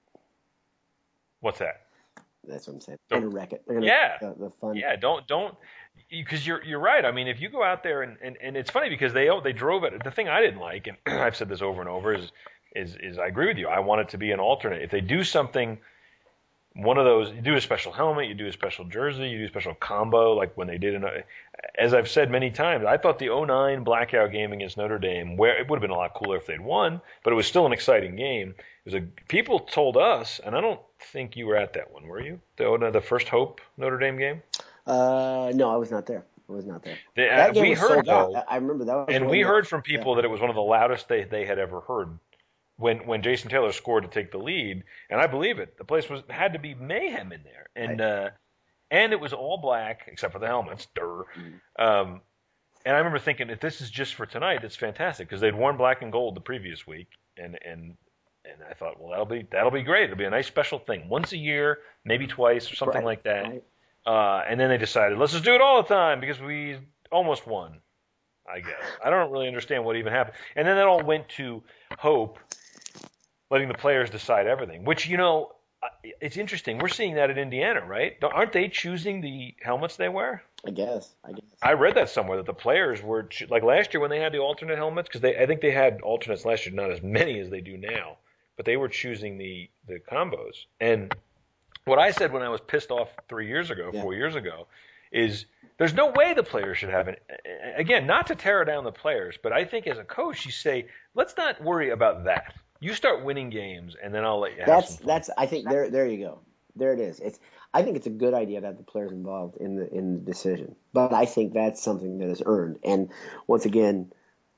What's that? That's what I'm saying. They're gonna wreck it. They're gonna yeah. The, the fun. Yeah. Don't don't because you're you're right. I mean, if you go out there and, and, and it's funny because they they drove it. The thing I didn't like, and I've said this over and over, is is is I agree with you. I want it to be an alternate. If they do something. One of those, you do a special helmet, you do a special jersey, you do a special combo, like when they did in, a, as I've said many times, I thought the oh nine blackout game against Notre Dame, where it would have been a lot cooler if they'd won, but it was still an exciting game. It was a, people told us, and I don't think you were at that one, were you? The, the first Hope Notre Dame game? Uh, no, I was not there. I was not there. The, uh, that game we was heard, sold though, out. I remember that. Was and we heard from people yeah. that it was one of the loudest they, they had ever heard. When when Jason Taylor scored to take the lead, and I believe it, the place was had to be mayhem in there, and right. uh, and it was all black except for the helmets. Durr. Mm-hmm. Um, and I remember thinking, if this is just for tonight, it's fantastic because they'd worn black and gold the previous week, and and and I thought, well, that'll be that'll be great. It'll be a nice special thing, once a year, maybe twice or something right. like that. Right. Uh, and then they decided, let's just do it all the time because we almost won. I guess I don't really understand what even happened, and then it all went to Hope. Letting the players decide everything, which, you know, it's interesting. We're seeing that at Indiana, right? Aren't they choosing the helmets they wear? I guess. I guess. I read that somewhere that the players were, like last year when they had the alternate helmets, because they, I think they had alternates last year, not as many as they do now, but they were choosing the, the combos. And what I said when I was pissed off three years ago, yeah. four years ago, is there's no way the players should have it. Again, not to tear down the players, but I think as a coach, you say, let's not worry about that. You start winning games, and then I'll let you have that's, some fun. That's. I think there. There you go. There it is. It's. I think it's a good idea to have the players involved in the in the decision, but I think that's something that is earned. And once again,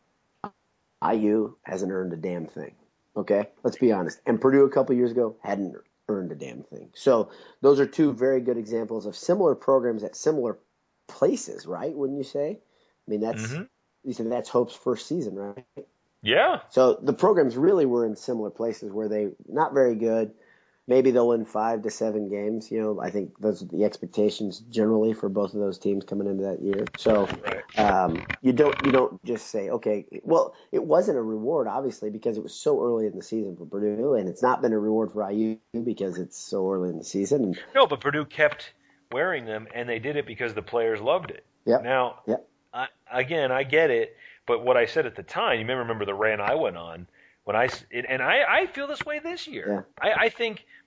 I U hasn't earned a damn thing. Okay, let's be honest. And Purdue a couple years ago hadn't earned a damn thing. So those are two very good examples of similar programs at similar places, right? Wouldn't you say? I mean, that's mm-hmm. you said that's Hope's first season, right? Yeah. So the programs really were in similar places where they not very good. Maybe they'll win five to seven games. You know, I think those are the expectations generally for both of those teams coming into that year. So right. um, you don't you don't just say, okay, well, it wasn't a reward obviously because it was so early in the season for Purdue, and it's not been a reward for I U because it's so early in the season. And, no, but Purdue kept wearing them, and they did it because the players loved it. Yep. Now, yep. I, again, I get it. But what I said at the time, you may remember the rant I went on when I, and I, I feel this way this year. Yeah. I, I think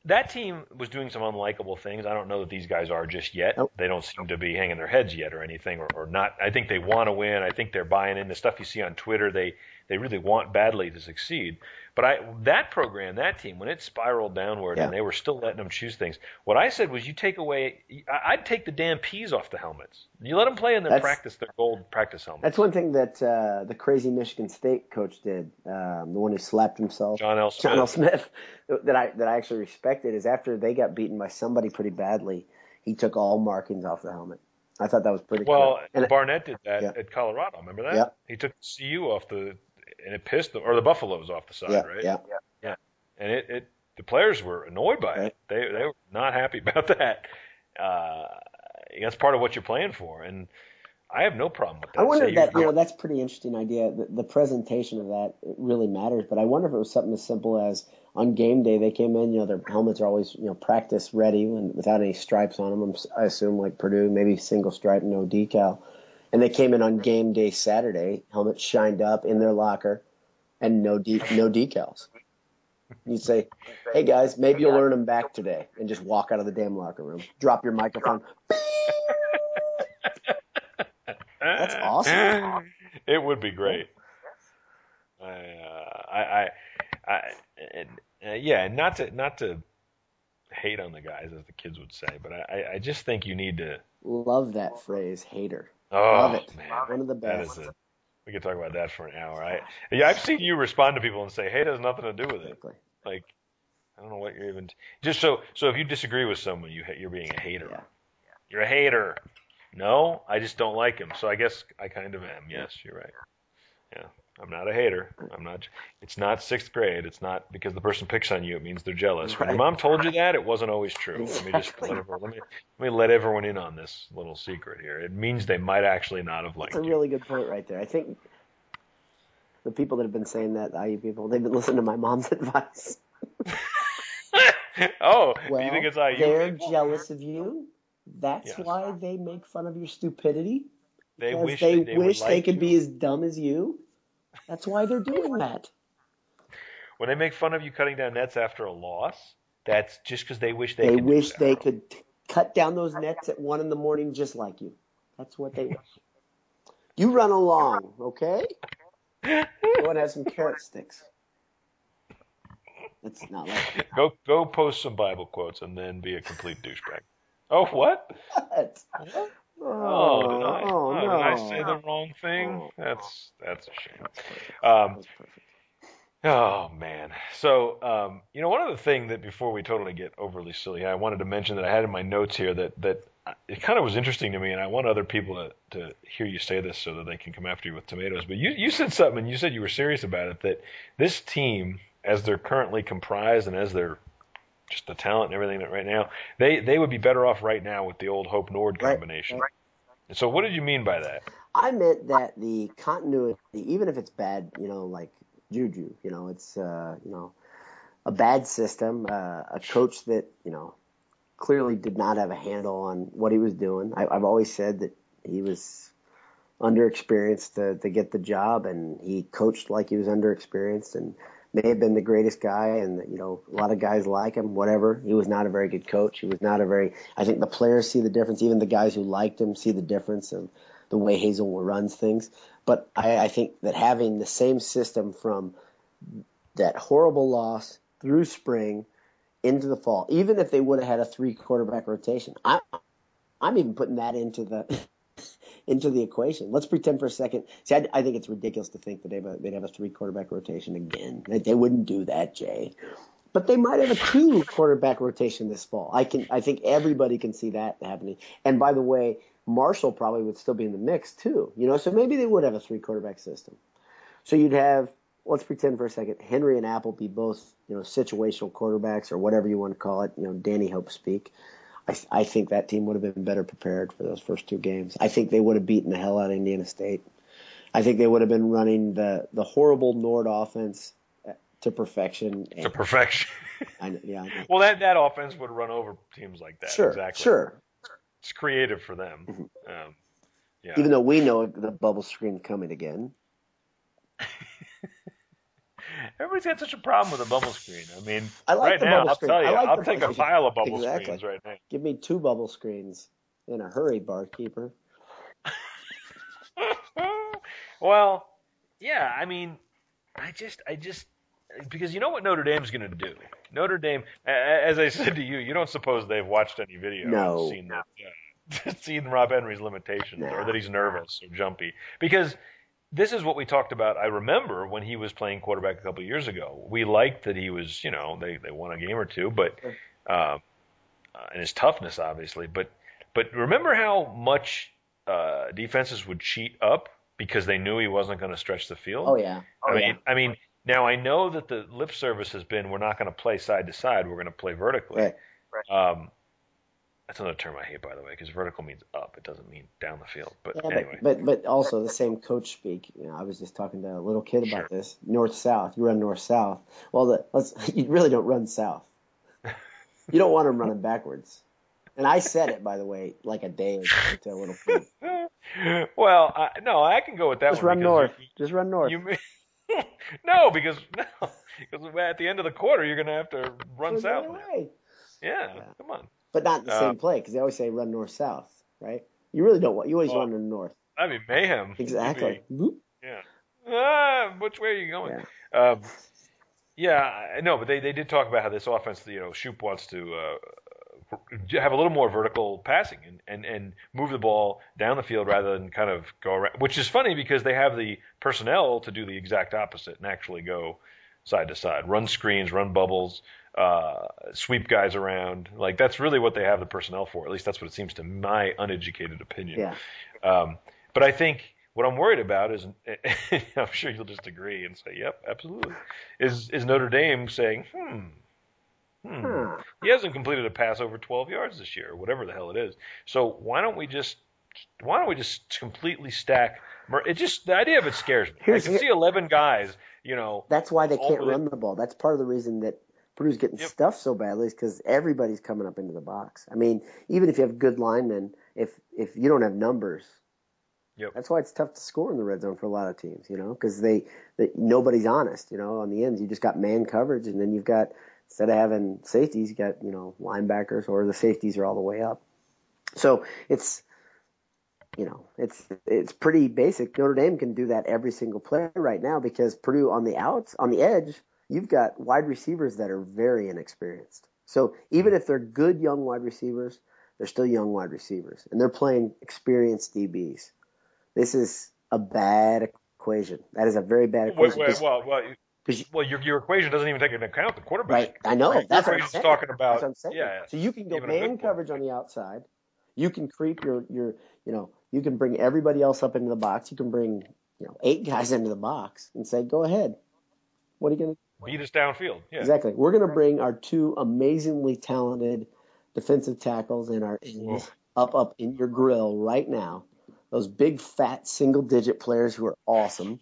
that team was doing some unlikable things. I don't know that these guys are just yet. Nope. They don't seem to be hanging their heads yet or anything, or, or not. I think they want to win. I think they're buying in the stuff you see on Twitter. They they really want badly to succeed. But I that program, that team, when it spiraled downward Yeah. and they were still letting them choose things, what I said was, you take away. I- I'd take the damn P's off the helmets. You let them play in their That's- practice, their gold practice helmets. That's one thing that uh, the crazy Michigan State coach did, um, the one who slapped himself, John L. Smith. John L. Smith, that I that I actually respected, is after they got beaten by somebody pretty badly, he took all markings off the helmet. I thought that was pretty Well, cool. And Barnett did that Yeah. at Colorado. Remember that? Yeah. He took C U off the, and it pissed the, or the Buffaloes off the side, yeah, right? yeah. And it, it the players were annoyed by Right. it. They they were not happy about that. Uh, that's part of what you're playing for, and I have no problem with that. I wonder Say if that, you- you know, that's a pretty interesting idea. The, the presentation of that, it really matters. But I wonder if it was something as simple as on game day, they came in, you know, their helmets are always, you know, practice ready and without any stripes on them. I assume like Purdue, maybe single stripe, no decal. And they came in on game day Saturday, helmets shined up in their locker and no de- no decals. You'd say, hey guys, maybe you'll earn them back today, and just walk out of the damn locker room. Drop your microphone. That's awesome. It would be great. I, uh, I, I, I and, uh, yeah, and not to not to hate on the guys, as the kids would say, but I, I just think you need to. Love that phrase, hater. Oh Love it. man, One of the that best. is a. We could talk about that for an hour. I, yeah, I've seen you respond to people and say, "Hate has nothing to do with it." Exactly. Like, I don't know what you're even. Just so, so if you disagree with someone, you you're being a hater. Yeah. You're a hater. No, I just don't like him. So I guess I kind of am. Yes, you're right. Yeah, I'm not a hater. I'm not. It's not sixth grade. It's not because the person picks on you. It means they're jealous. When your Right. mom told you that, it wasn't always true. Let me just Exactly. let, everyone, let me let me let everyone in on this little secret here. It means they might actually not have liked That's a you. really good point right there. I think the people that have been saying that, the I U people, they've been listening to my mom's advice. Oh, Well, you think it's I U? they're people? jealous of you. That's Yes. why they make fun of your stupidity. They Because wish they, that they would wish they like could you. be as dumb as you. That's why they're doing that. When they make fun of you cutting down nets after a loss, that's just because they wish they, They could do wish that. they could t- cut down those nets at one in the morning just like you. That's what they wish. You run along, okay? Go and have some carrot sticks. It's not like Go go post some Bible quotes and then be a complete douchebag. Oh, what? that. What? Oh, Oh, did I, oh, oh, no. did I say the wrong thing? Oh. That's that's a shame. That's perfect. Um, That's perfect. Oh man. So um, you know, one other thing that before we totally get overly silly, I wanted to mention that I had in my notes here that that it kind of was interesting to me, and I want other people to to hear you say this so that they can come after you with tomatoes. But you you said something, and you said you were serious about it. That this team, as they're currently comprised, and as they're just the talent and everything that right now, they they would be better off right now with the old Hope Nord Right, combination. right. And so, what did you mean by that? I meant that the continuity, even if it's bad, you know, like Juju, you know, it's, uh, you know, a bad system, uh, a coach that, you know, clearly did not have a handle on what he was doing. I, I've always said that he was underexperienced to, to get the job, and he coached like he was underexperienced and may have been the greatest guy, and, you know, a lot of guys like him, whatever. He was not a very good coach. He was not a very, I think the players see the difference. Even the guys who liked him see the difference of the way Hazel runs things. But I, I think that having the same system from that horrible loss through spring into the fall, even if they would have had a three quarterback rotation, I, I'm even putting that into the into the equation. Let's pretend for a second. See, I, I think it's ridiculous to think that they'd have a, they'd have a three quarterback rotation again. They, they wouldn't do that, Jay. But they might have a two quarterback rotation this fall. I can. I think everybody can see that happening. And by the way, Marshall probably would still be in the mix too. You know, so maybe they would have a three quarterback system. So you'd have, let's pretend for a second, Henry and Apple be both, you know, situational quarterbacks or whatever you want to call it. You know, Danny Hope speak. I, I think that team would have been better prepared for those first two games. I think they would have beaten the hell out of Indiana State. I think they would have been running the, the horrible Nord offense to perfection. To perfection. I, yeah. I Well, that, that offense would run over teams like that. Sure, exactly. sure. It's creative for them. Um, yeah. Even though we know the bubble screen coming again. Everybody's got such a problem with a bubble screen. I mean, I like right the now, bubble I'll screen. tell you, I like I'll the take bubble a screen. pile of bubble Exactly. screens right now. Give me two bubble screens in a hurry, barkeeper. Well, yeah, I mean, I just, I just, because you know what Notre Dame's going to do? Notre Dame, as I said to you, you don't suppose they've watched any video No. and seen, that, uh, seen Rob Henry's limitations No. or that he's nervous or jumpy. Because this is what we talked about. I remember when he was playing quarterback a couple of years ago. We liked that he was, you know, they, they won a game or two, but uh, uh, and his toughness, obviously. But but remember how much uh, defenses would cheat up because they knew he wasn't going to stretch the field. Oh yeah. Oh, I mean, yeah. I mean, now I know that the lip service has been we're not going to play side to side. We're going to play vertically. Right. Um, that's another term I hate, by the way, because vertical means up. It doesn't mean down the field. But Yeah, anyway. but, but but also the same coach speak. You know, I was just talking to a little kid about Sure. this. North south. You run north south. Well, the, let's you really don't run south. You don't want them running backwards. And I said it, by the way, like a day ago to a little kid. Well, I, no, I can go with that Just one. run because north. You, Just run north. you, no, because no, because at the end of the quarter you're going to have to run Go the south. other now. way. Yeah, Yeah. come on. But not in the Uh, same play because they always say run north south, right? You really don't want. You always Well, run in the north. That'd be mayhem. Exactly. It'd Boop. be- yeah. Ah, which way are you going? Yeah. Um, yeah, I know, but they, they did talk about how this offense, you know, Shoop wants to uh, have a little more vertical passing and, and, and move the ball down the field rather than kind of go around, which is funny because they have the personnel to do the exact opposite and actually go side to side, run screens, run bubbles, uh, sweep guys around. Like that's really what they have the personnel for. At least that's what it seems to my uneducated opinion. Yeah. Um, but I think what I'm worried about is, I'm sure you'll just agree and say, yep, absolutely, is is Notre Dame saying, hmm, hmm, Huh. he hasn't completed a pass over twelve yards this year, or whatever the hell it is. So why don't we just, why don't we just completely stack? It just, the idea of it scares me. Here's- I can see eleven guys, you know. That's why they all can't with it. run the ball. That's part of the reason that Purdue's getting Yep. stuffed so badly is because everybody's coming up into the box. I mean, even if you have good linemen, if if you don't have numbers, Yep. that's why it's tough to score in the red zone for a lot of teams. You know, because they, they nobody's honest. You know, on the ends you just got man coverage, and then you've got instead of having safeties, you got you know linebackers, or the safeties are all the way up. So it's you know, it's it's pretty basic. Notre Dame can do that every single play right now because Purdue on the outs, on the edge, you've got wide receivers that are very inexperienced. So even if they're good young wide receivers, they're still young wide receivers, and they're playing experienced D Bs. This is a bad equation. That is a very bad Wait, equation. wait, well, well, Because well, your your equation doesn't even take into account the quarterback. right, I know. Your That's what I'm equation's saying. talking about. That's what I'm saying. Yeah. So you can go Even a good man one. coverage on the outside. You can creep your, your, you know, you can bring everybody else up into the box. You can bring, you know, eight guys into the box and say, go ahead. What are you going to do? Beat us downfield. Yeah. Exactly. We're going to bring our two amazingly talented defensive tackles and our ends up, up in your grill right now. Those big, fat, single-digit players who are awesome.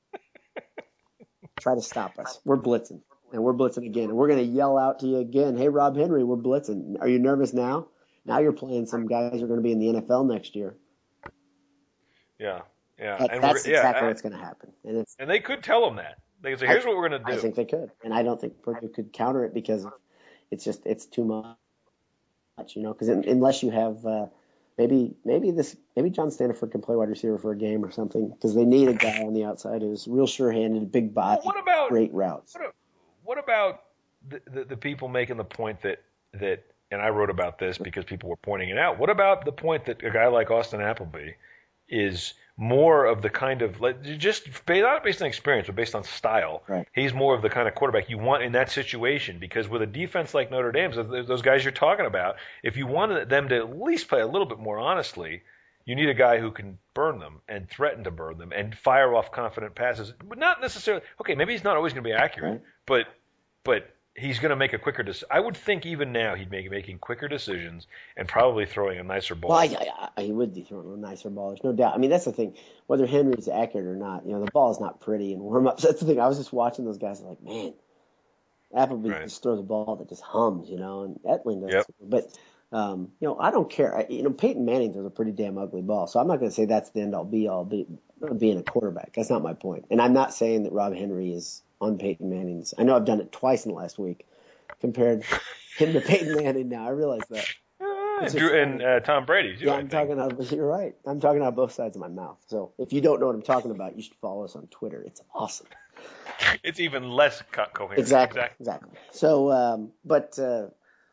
Try to stop us. We're blitzing. And we're blitzing again. And we're going to yell out to you again, hey, Rob Henry, we're blitzing. Are you nervous now? Now you're playing some guys who are going to be in the N F L next year. Yeah. Yeah. That, and that's we're, yeah, exactly and, what's going to happen. And it's, and they could tell them that. They could say, here's I, what we're going to do. I think they could. And I don't think Purdue could counter it because it's just it's too much, you know, because unless you have uh, maybe maybe this maybe John Stanford can play wide receiver for a game or something because they need a guy on the outside who's real sure-handed, big body, Well, what about- great routes. What, what about the, the, the people making the point that, that, and I wrote about this because people were pointing it out, what about the point that a guy like Austin Appleby is more of the kind of, like, just not based on experience, but based on style. Right. He's more of the kind of quarterback you want in that situation because with a defense like Notre Dame's, those guys you're talking about, if you wanted them to at least play a little bit more honestly, you need a guy who can burn them and threaten to burn them and fire off confident passes. But not necessarily, okay, maybe he's not always going to be accurate, Right. but but he's going to make a quicker decision. I would think even now he'd make making quicker decisions and probably throwing a nicer ball. Well, I, I, I, he would be throwing a nicer ball. There's no doubt. I mean, that's the thing. Whether Henry's accurate or not, you know, the ball is not pretty in warm-ups. That's the thing. I was just watching those guys like, man, Appleby Right. just throws a ball that just hums, you know, and Etling does Yep. too. But Um, you know, I don't care. I, you know, Peyton Manning throws a pretty damn ugly ball, so I'm not going to say that's the end all be all be, being a quarterback. That's not my point. And I'm not saying that Rob Henry is on Peyton Manning's. I know I've done it twice in the last week, compared him to Peyton Manning. Now I realize that. Uh, Drew and uh, Tom Brady. Too, yeah, I I'm think. talking out. You're right. I'm talking out both sides of my mouth. So if you don't know what I'm talking about, you should follow us on Twitter. It's awesome. It's even less co- coherent. Exactly. Exactly. Exactly. So, um, but uh,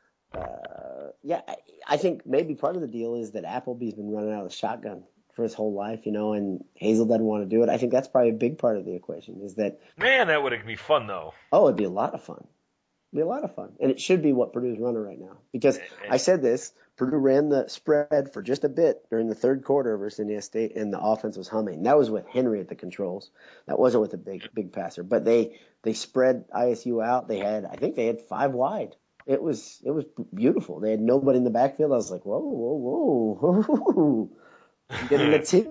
uh, yeah, I, I think maybe part of the deal is that Appleby's been running out of the shotgun for his whole life, you know, and Hazel doesn't want to do it. I think that's probably a big part of the equation. Is that Man, that would be fun though. oh, it'd be a lot of fun. It'd be a lot of fun, and it should be what Purdue's running right now. Because I said this. Purdue ran the spread for just a bit during the third quarter versus Indiana State, and the offense was humming. That was with Henry at the controls. That wasn't with a big big passer. But they they spread I S U out. They had I think they had five wide. It was it was beautiful. They had nobody in the backfield. I was like, whoa, whoa, whoa, whoa. I'm getting a team.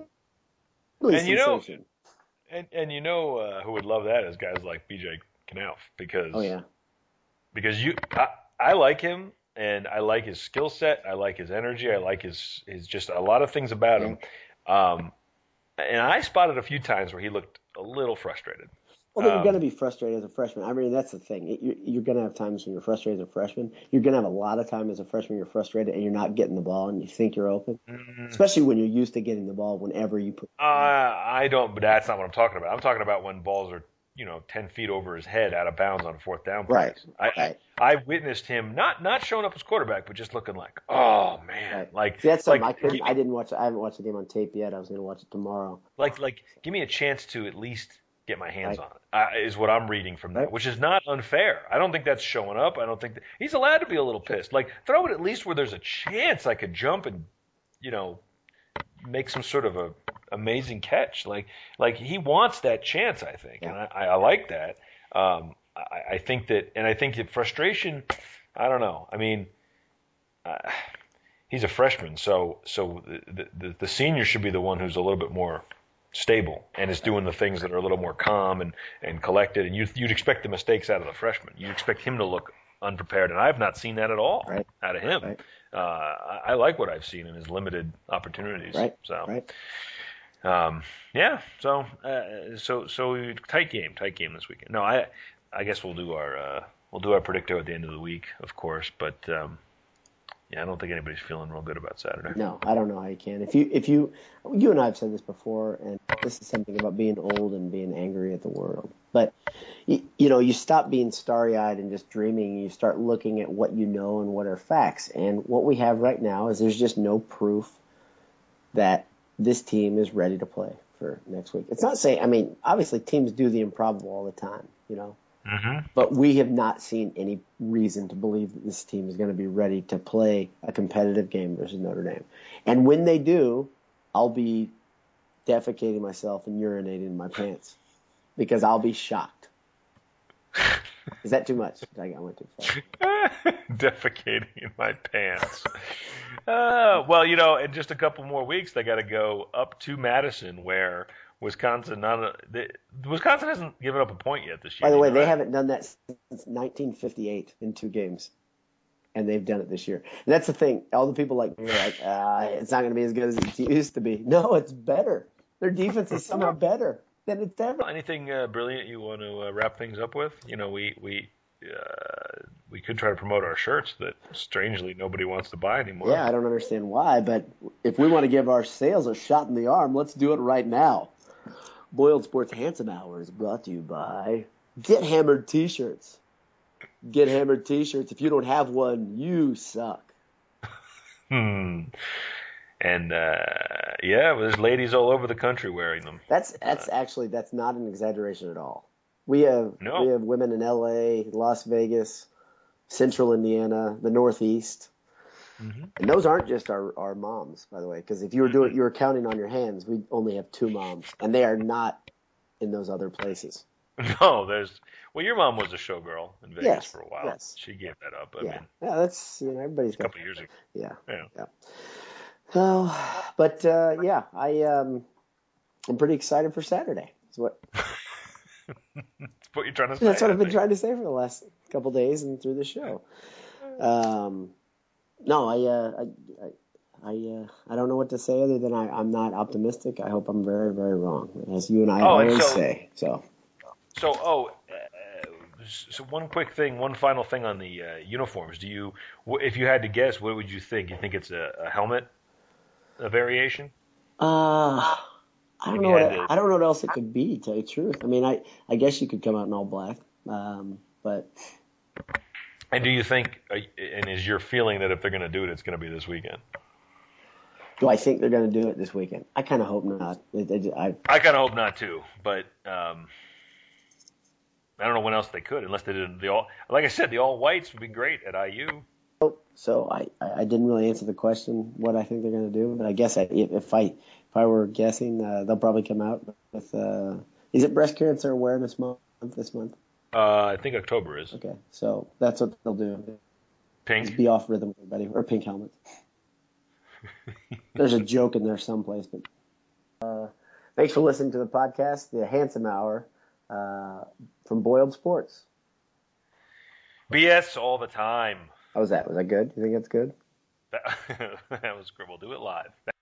And you know, and and you know uh, who would love that is guys like B J Knauf because oh yeah because you I, I like him. And I like his skill set. I like his energy. I like his, his just a lot of things about him. Um, and I spotted a few times where he looked a little frustrated. Well, you're um, going to be frustrated as a freshman. I mean, that's the thing. You're, you're going to have times when you're frustrated as a freshman. You're going to have a lot of time as a freshman you're frustrated and you're not getting the ball and you think you're open, mm-hmm. especially when you're used to getting the ball whenever you put. Uh, I don't, but that's not what I'm talking about. I'm talking about when balls are, you know, ten feet over his head out of bounds on fourth down plays. Right. I, right. I witnessed him not, not showing up as quarterback, but just looking like, oh man, right. like See, that's something like, I couldn't. I didn't watch. I haven't watched the game on tape yet. I was going to watch it tomorrow. Like, like, give me a chance to at least get my hands right. on it. Uh, is what I'm reading from that, right. which is not unfair. I don't think that's showing up. I don't think that, he's allowed to be a little pissed. Like, throw it at least where there's a chance I could jump and, you know, make some sort of a amazing catch. Like, like he wants that chance, I think, yeah. and I, I like that. Um, I, I think that, and I think that frustration. I don't know. I mean, uh, he's a freshman, so so the, the the senior should be the one who's a little bit more stable and is doing the things that are a little more calm and, and collected. And you, you'd expect the mistakes out of the freshman. You'd expect him to look unprepared, and I've not seen that at all right. out of him. Right. Uh, I, I like what I've seen in his limited opportunities. Right. So. Right. Um, yeah, so uh, so so tight game, tight game this weekend. No, I I guess we'll do our uh, we'll do our predictor at the end of the week, of course. But um, yeah, I don't think anybody's feeling real good about Saturday. No, I don't know how you can. If you if you you and I have said this before, and this is something about being old and being angry at the world. But you, you know, you stop being starry-eyed and just dreaming. And you start looking at what you know and what are facts. And what we have right now is there's just no proof that this team is ready to play for next week. It's not saying, I mean, obviously teams do the improbable all the time, you know, mm-hmm. but we have not seen any reason to believe that this team is going to be ready to play a competitive game versus Notre Dame. And when they do, I'll be defecating myself and urinating in my pants because I'll be shocked. Is that too much? I went too far. Defecating in my pants. Uh, well, you know, in just a couple more weeks, they got to go up to Madison, where Wisconsin not they, Wisconsin hasn't given up a point yet this year. By the way, know, they right? haven't done that since nineteen fifty-eight in two games, and they've done it this year. And that's the thing. All the people like me are like, ah, it's not going to be as good as it used to be. No, it's better. Their defense is somehow better than it's ever. Anything uh, brilliant you want to uh, wrap things up with? You know, we we. Uh, we could try to promote our shirts that strangely nobody wants to buy anymore. Yeah, I don't understand why, but if we want to give our sales a shot in the arm, let's do it right now. Boiled Sports Handsome Hour is brought to you by Get Hammered T-shirts. Get Hammered T-shirts. If you don't have one, you suck. Hmm. And uh, yeah, well, there's ladies all over the country wearing them. That's that's uh, actually that's not an exaggeration at all. We have no. we have women in L A, Las Vegas, Central Indiana, the Northeast, mm-hmm. and those aren't just our, our moms, by the way. Because if you were doing you were counting on your hands, we only have two moms, and they are not in those other places. No, there's well, your mom was a showgirl in Vegas yes, for a while. Yes. She gave that up. I yeah, mean, yeah, that's you know everybody's a couple of years ago. Yeah, yeah. yeah. Oh, but uh, yeah, I um, I'm pretty excited for Saturday. That's what. That's what you're trying to say. That's what I I've been think. trying to say for the last couple of days and through the show. Um, No, I, uh, I, I, I, uh, I don't know what to say other than I, I'm not optimistic. I hope I'm very, very wrong, as you and I Oh, and always so say. So, so oh, uh, so one quick thing, one final thing on the uh, uniforms. Do you, wh- if you had to guess, what would you think? You think it's a, a helmet, a variation? uh, I If don't know you what had I, to, I don't know what else it could be. To tell you the truth, I mean, I, I guess you could come out in all black, um, but and do you think, uh, and is your feeling that if they're going to do it, it's going to be this weekend? do I think they're going to do it this weekend? I kind of hope not. It, it, I I kind of hope not too, but um, I don't know when else they could, unless they did the all. Like I said, the all whites would be great at I U. So I, I I didn't really answer the question what I think they're going to do, but I guess I, if, if I if I were guessing, uh, they'll probably come out with. Uh, is it breast cancer awareness month this month? Uh, I think October is Okay, so that's what they'll do. Is pink. be off rhythm, everybody, or pink helmets. There's a joke in there someplace, but thanks for listening to the podcast, the Handsome Hour, uh, from Boiled Sports. B S all the time. How was that? Was that good? You think that's good? That, that was great. We'll do it live.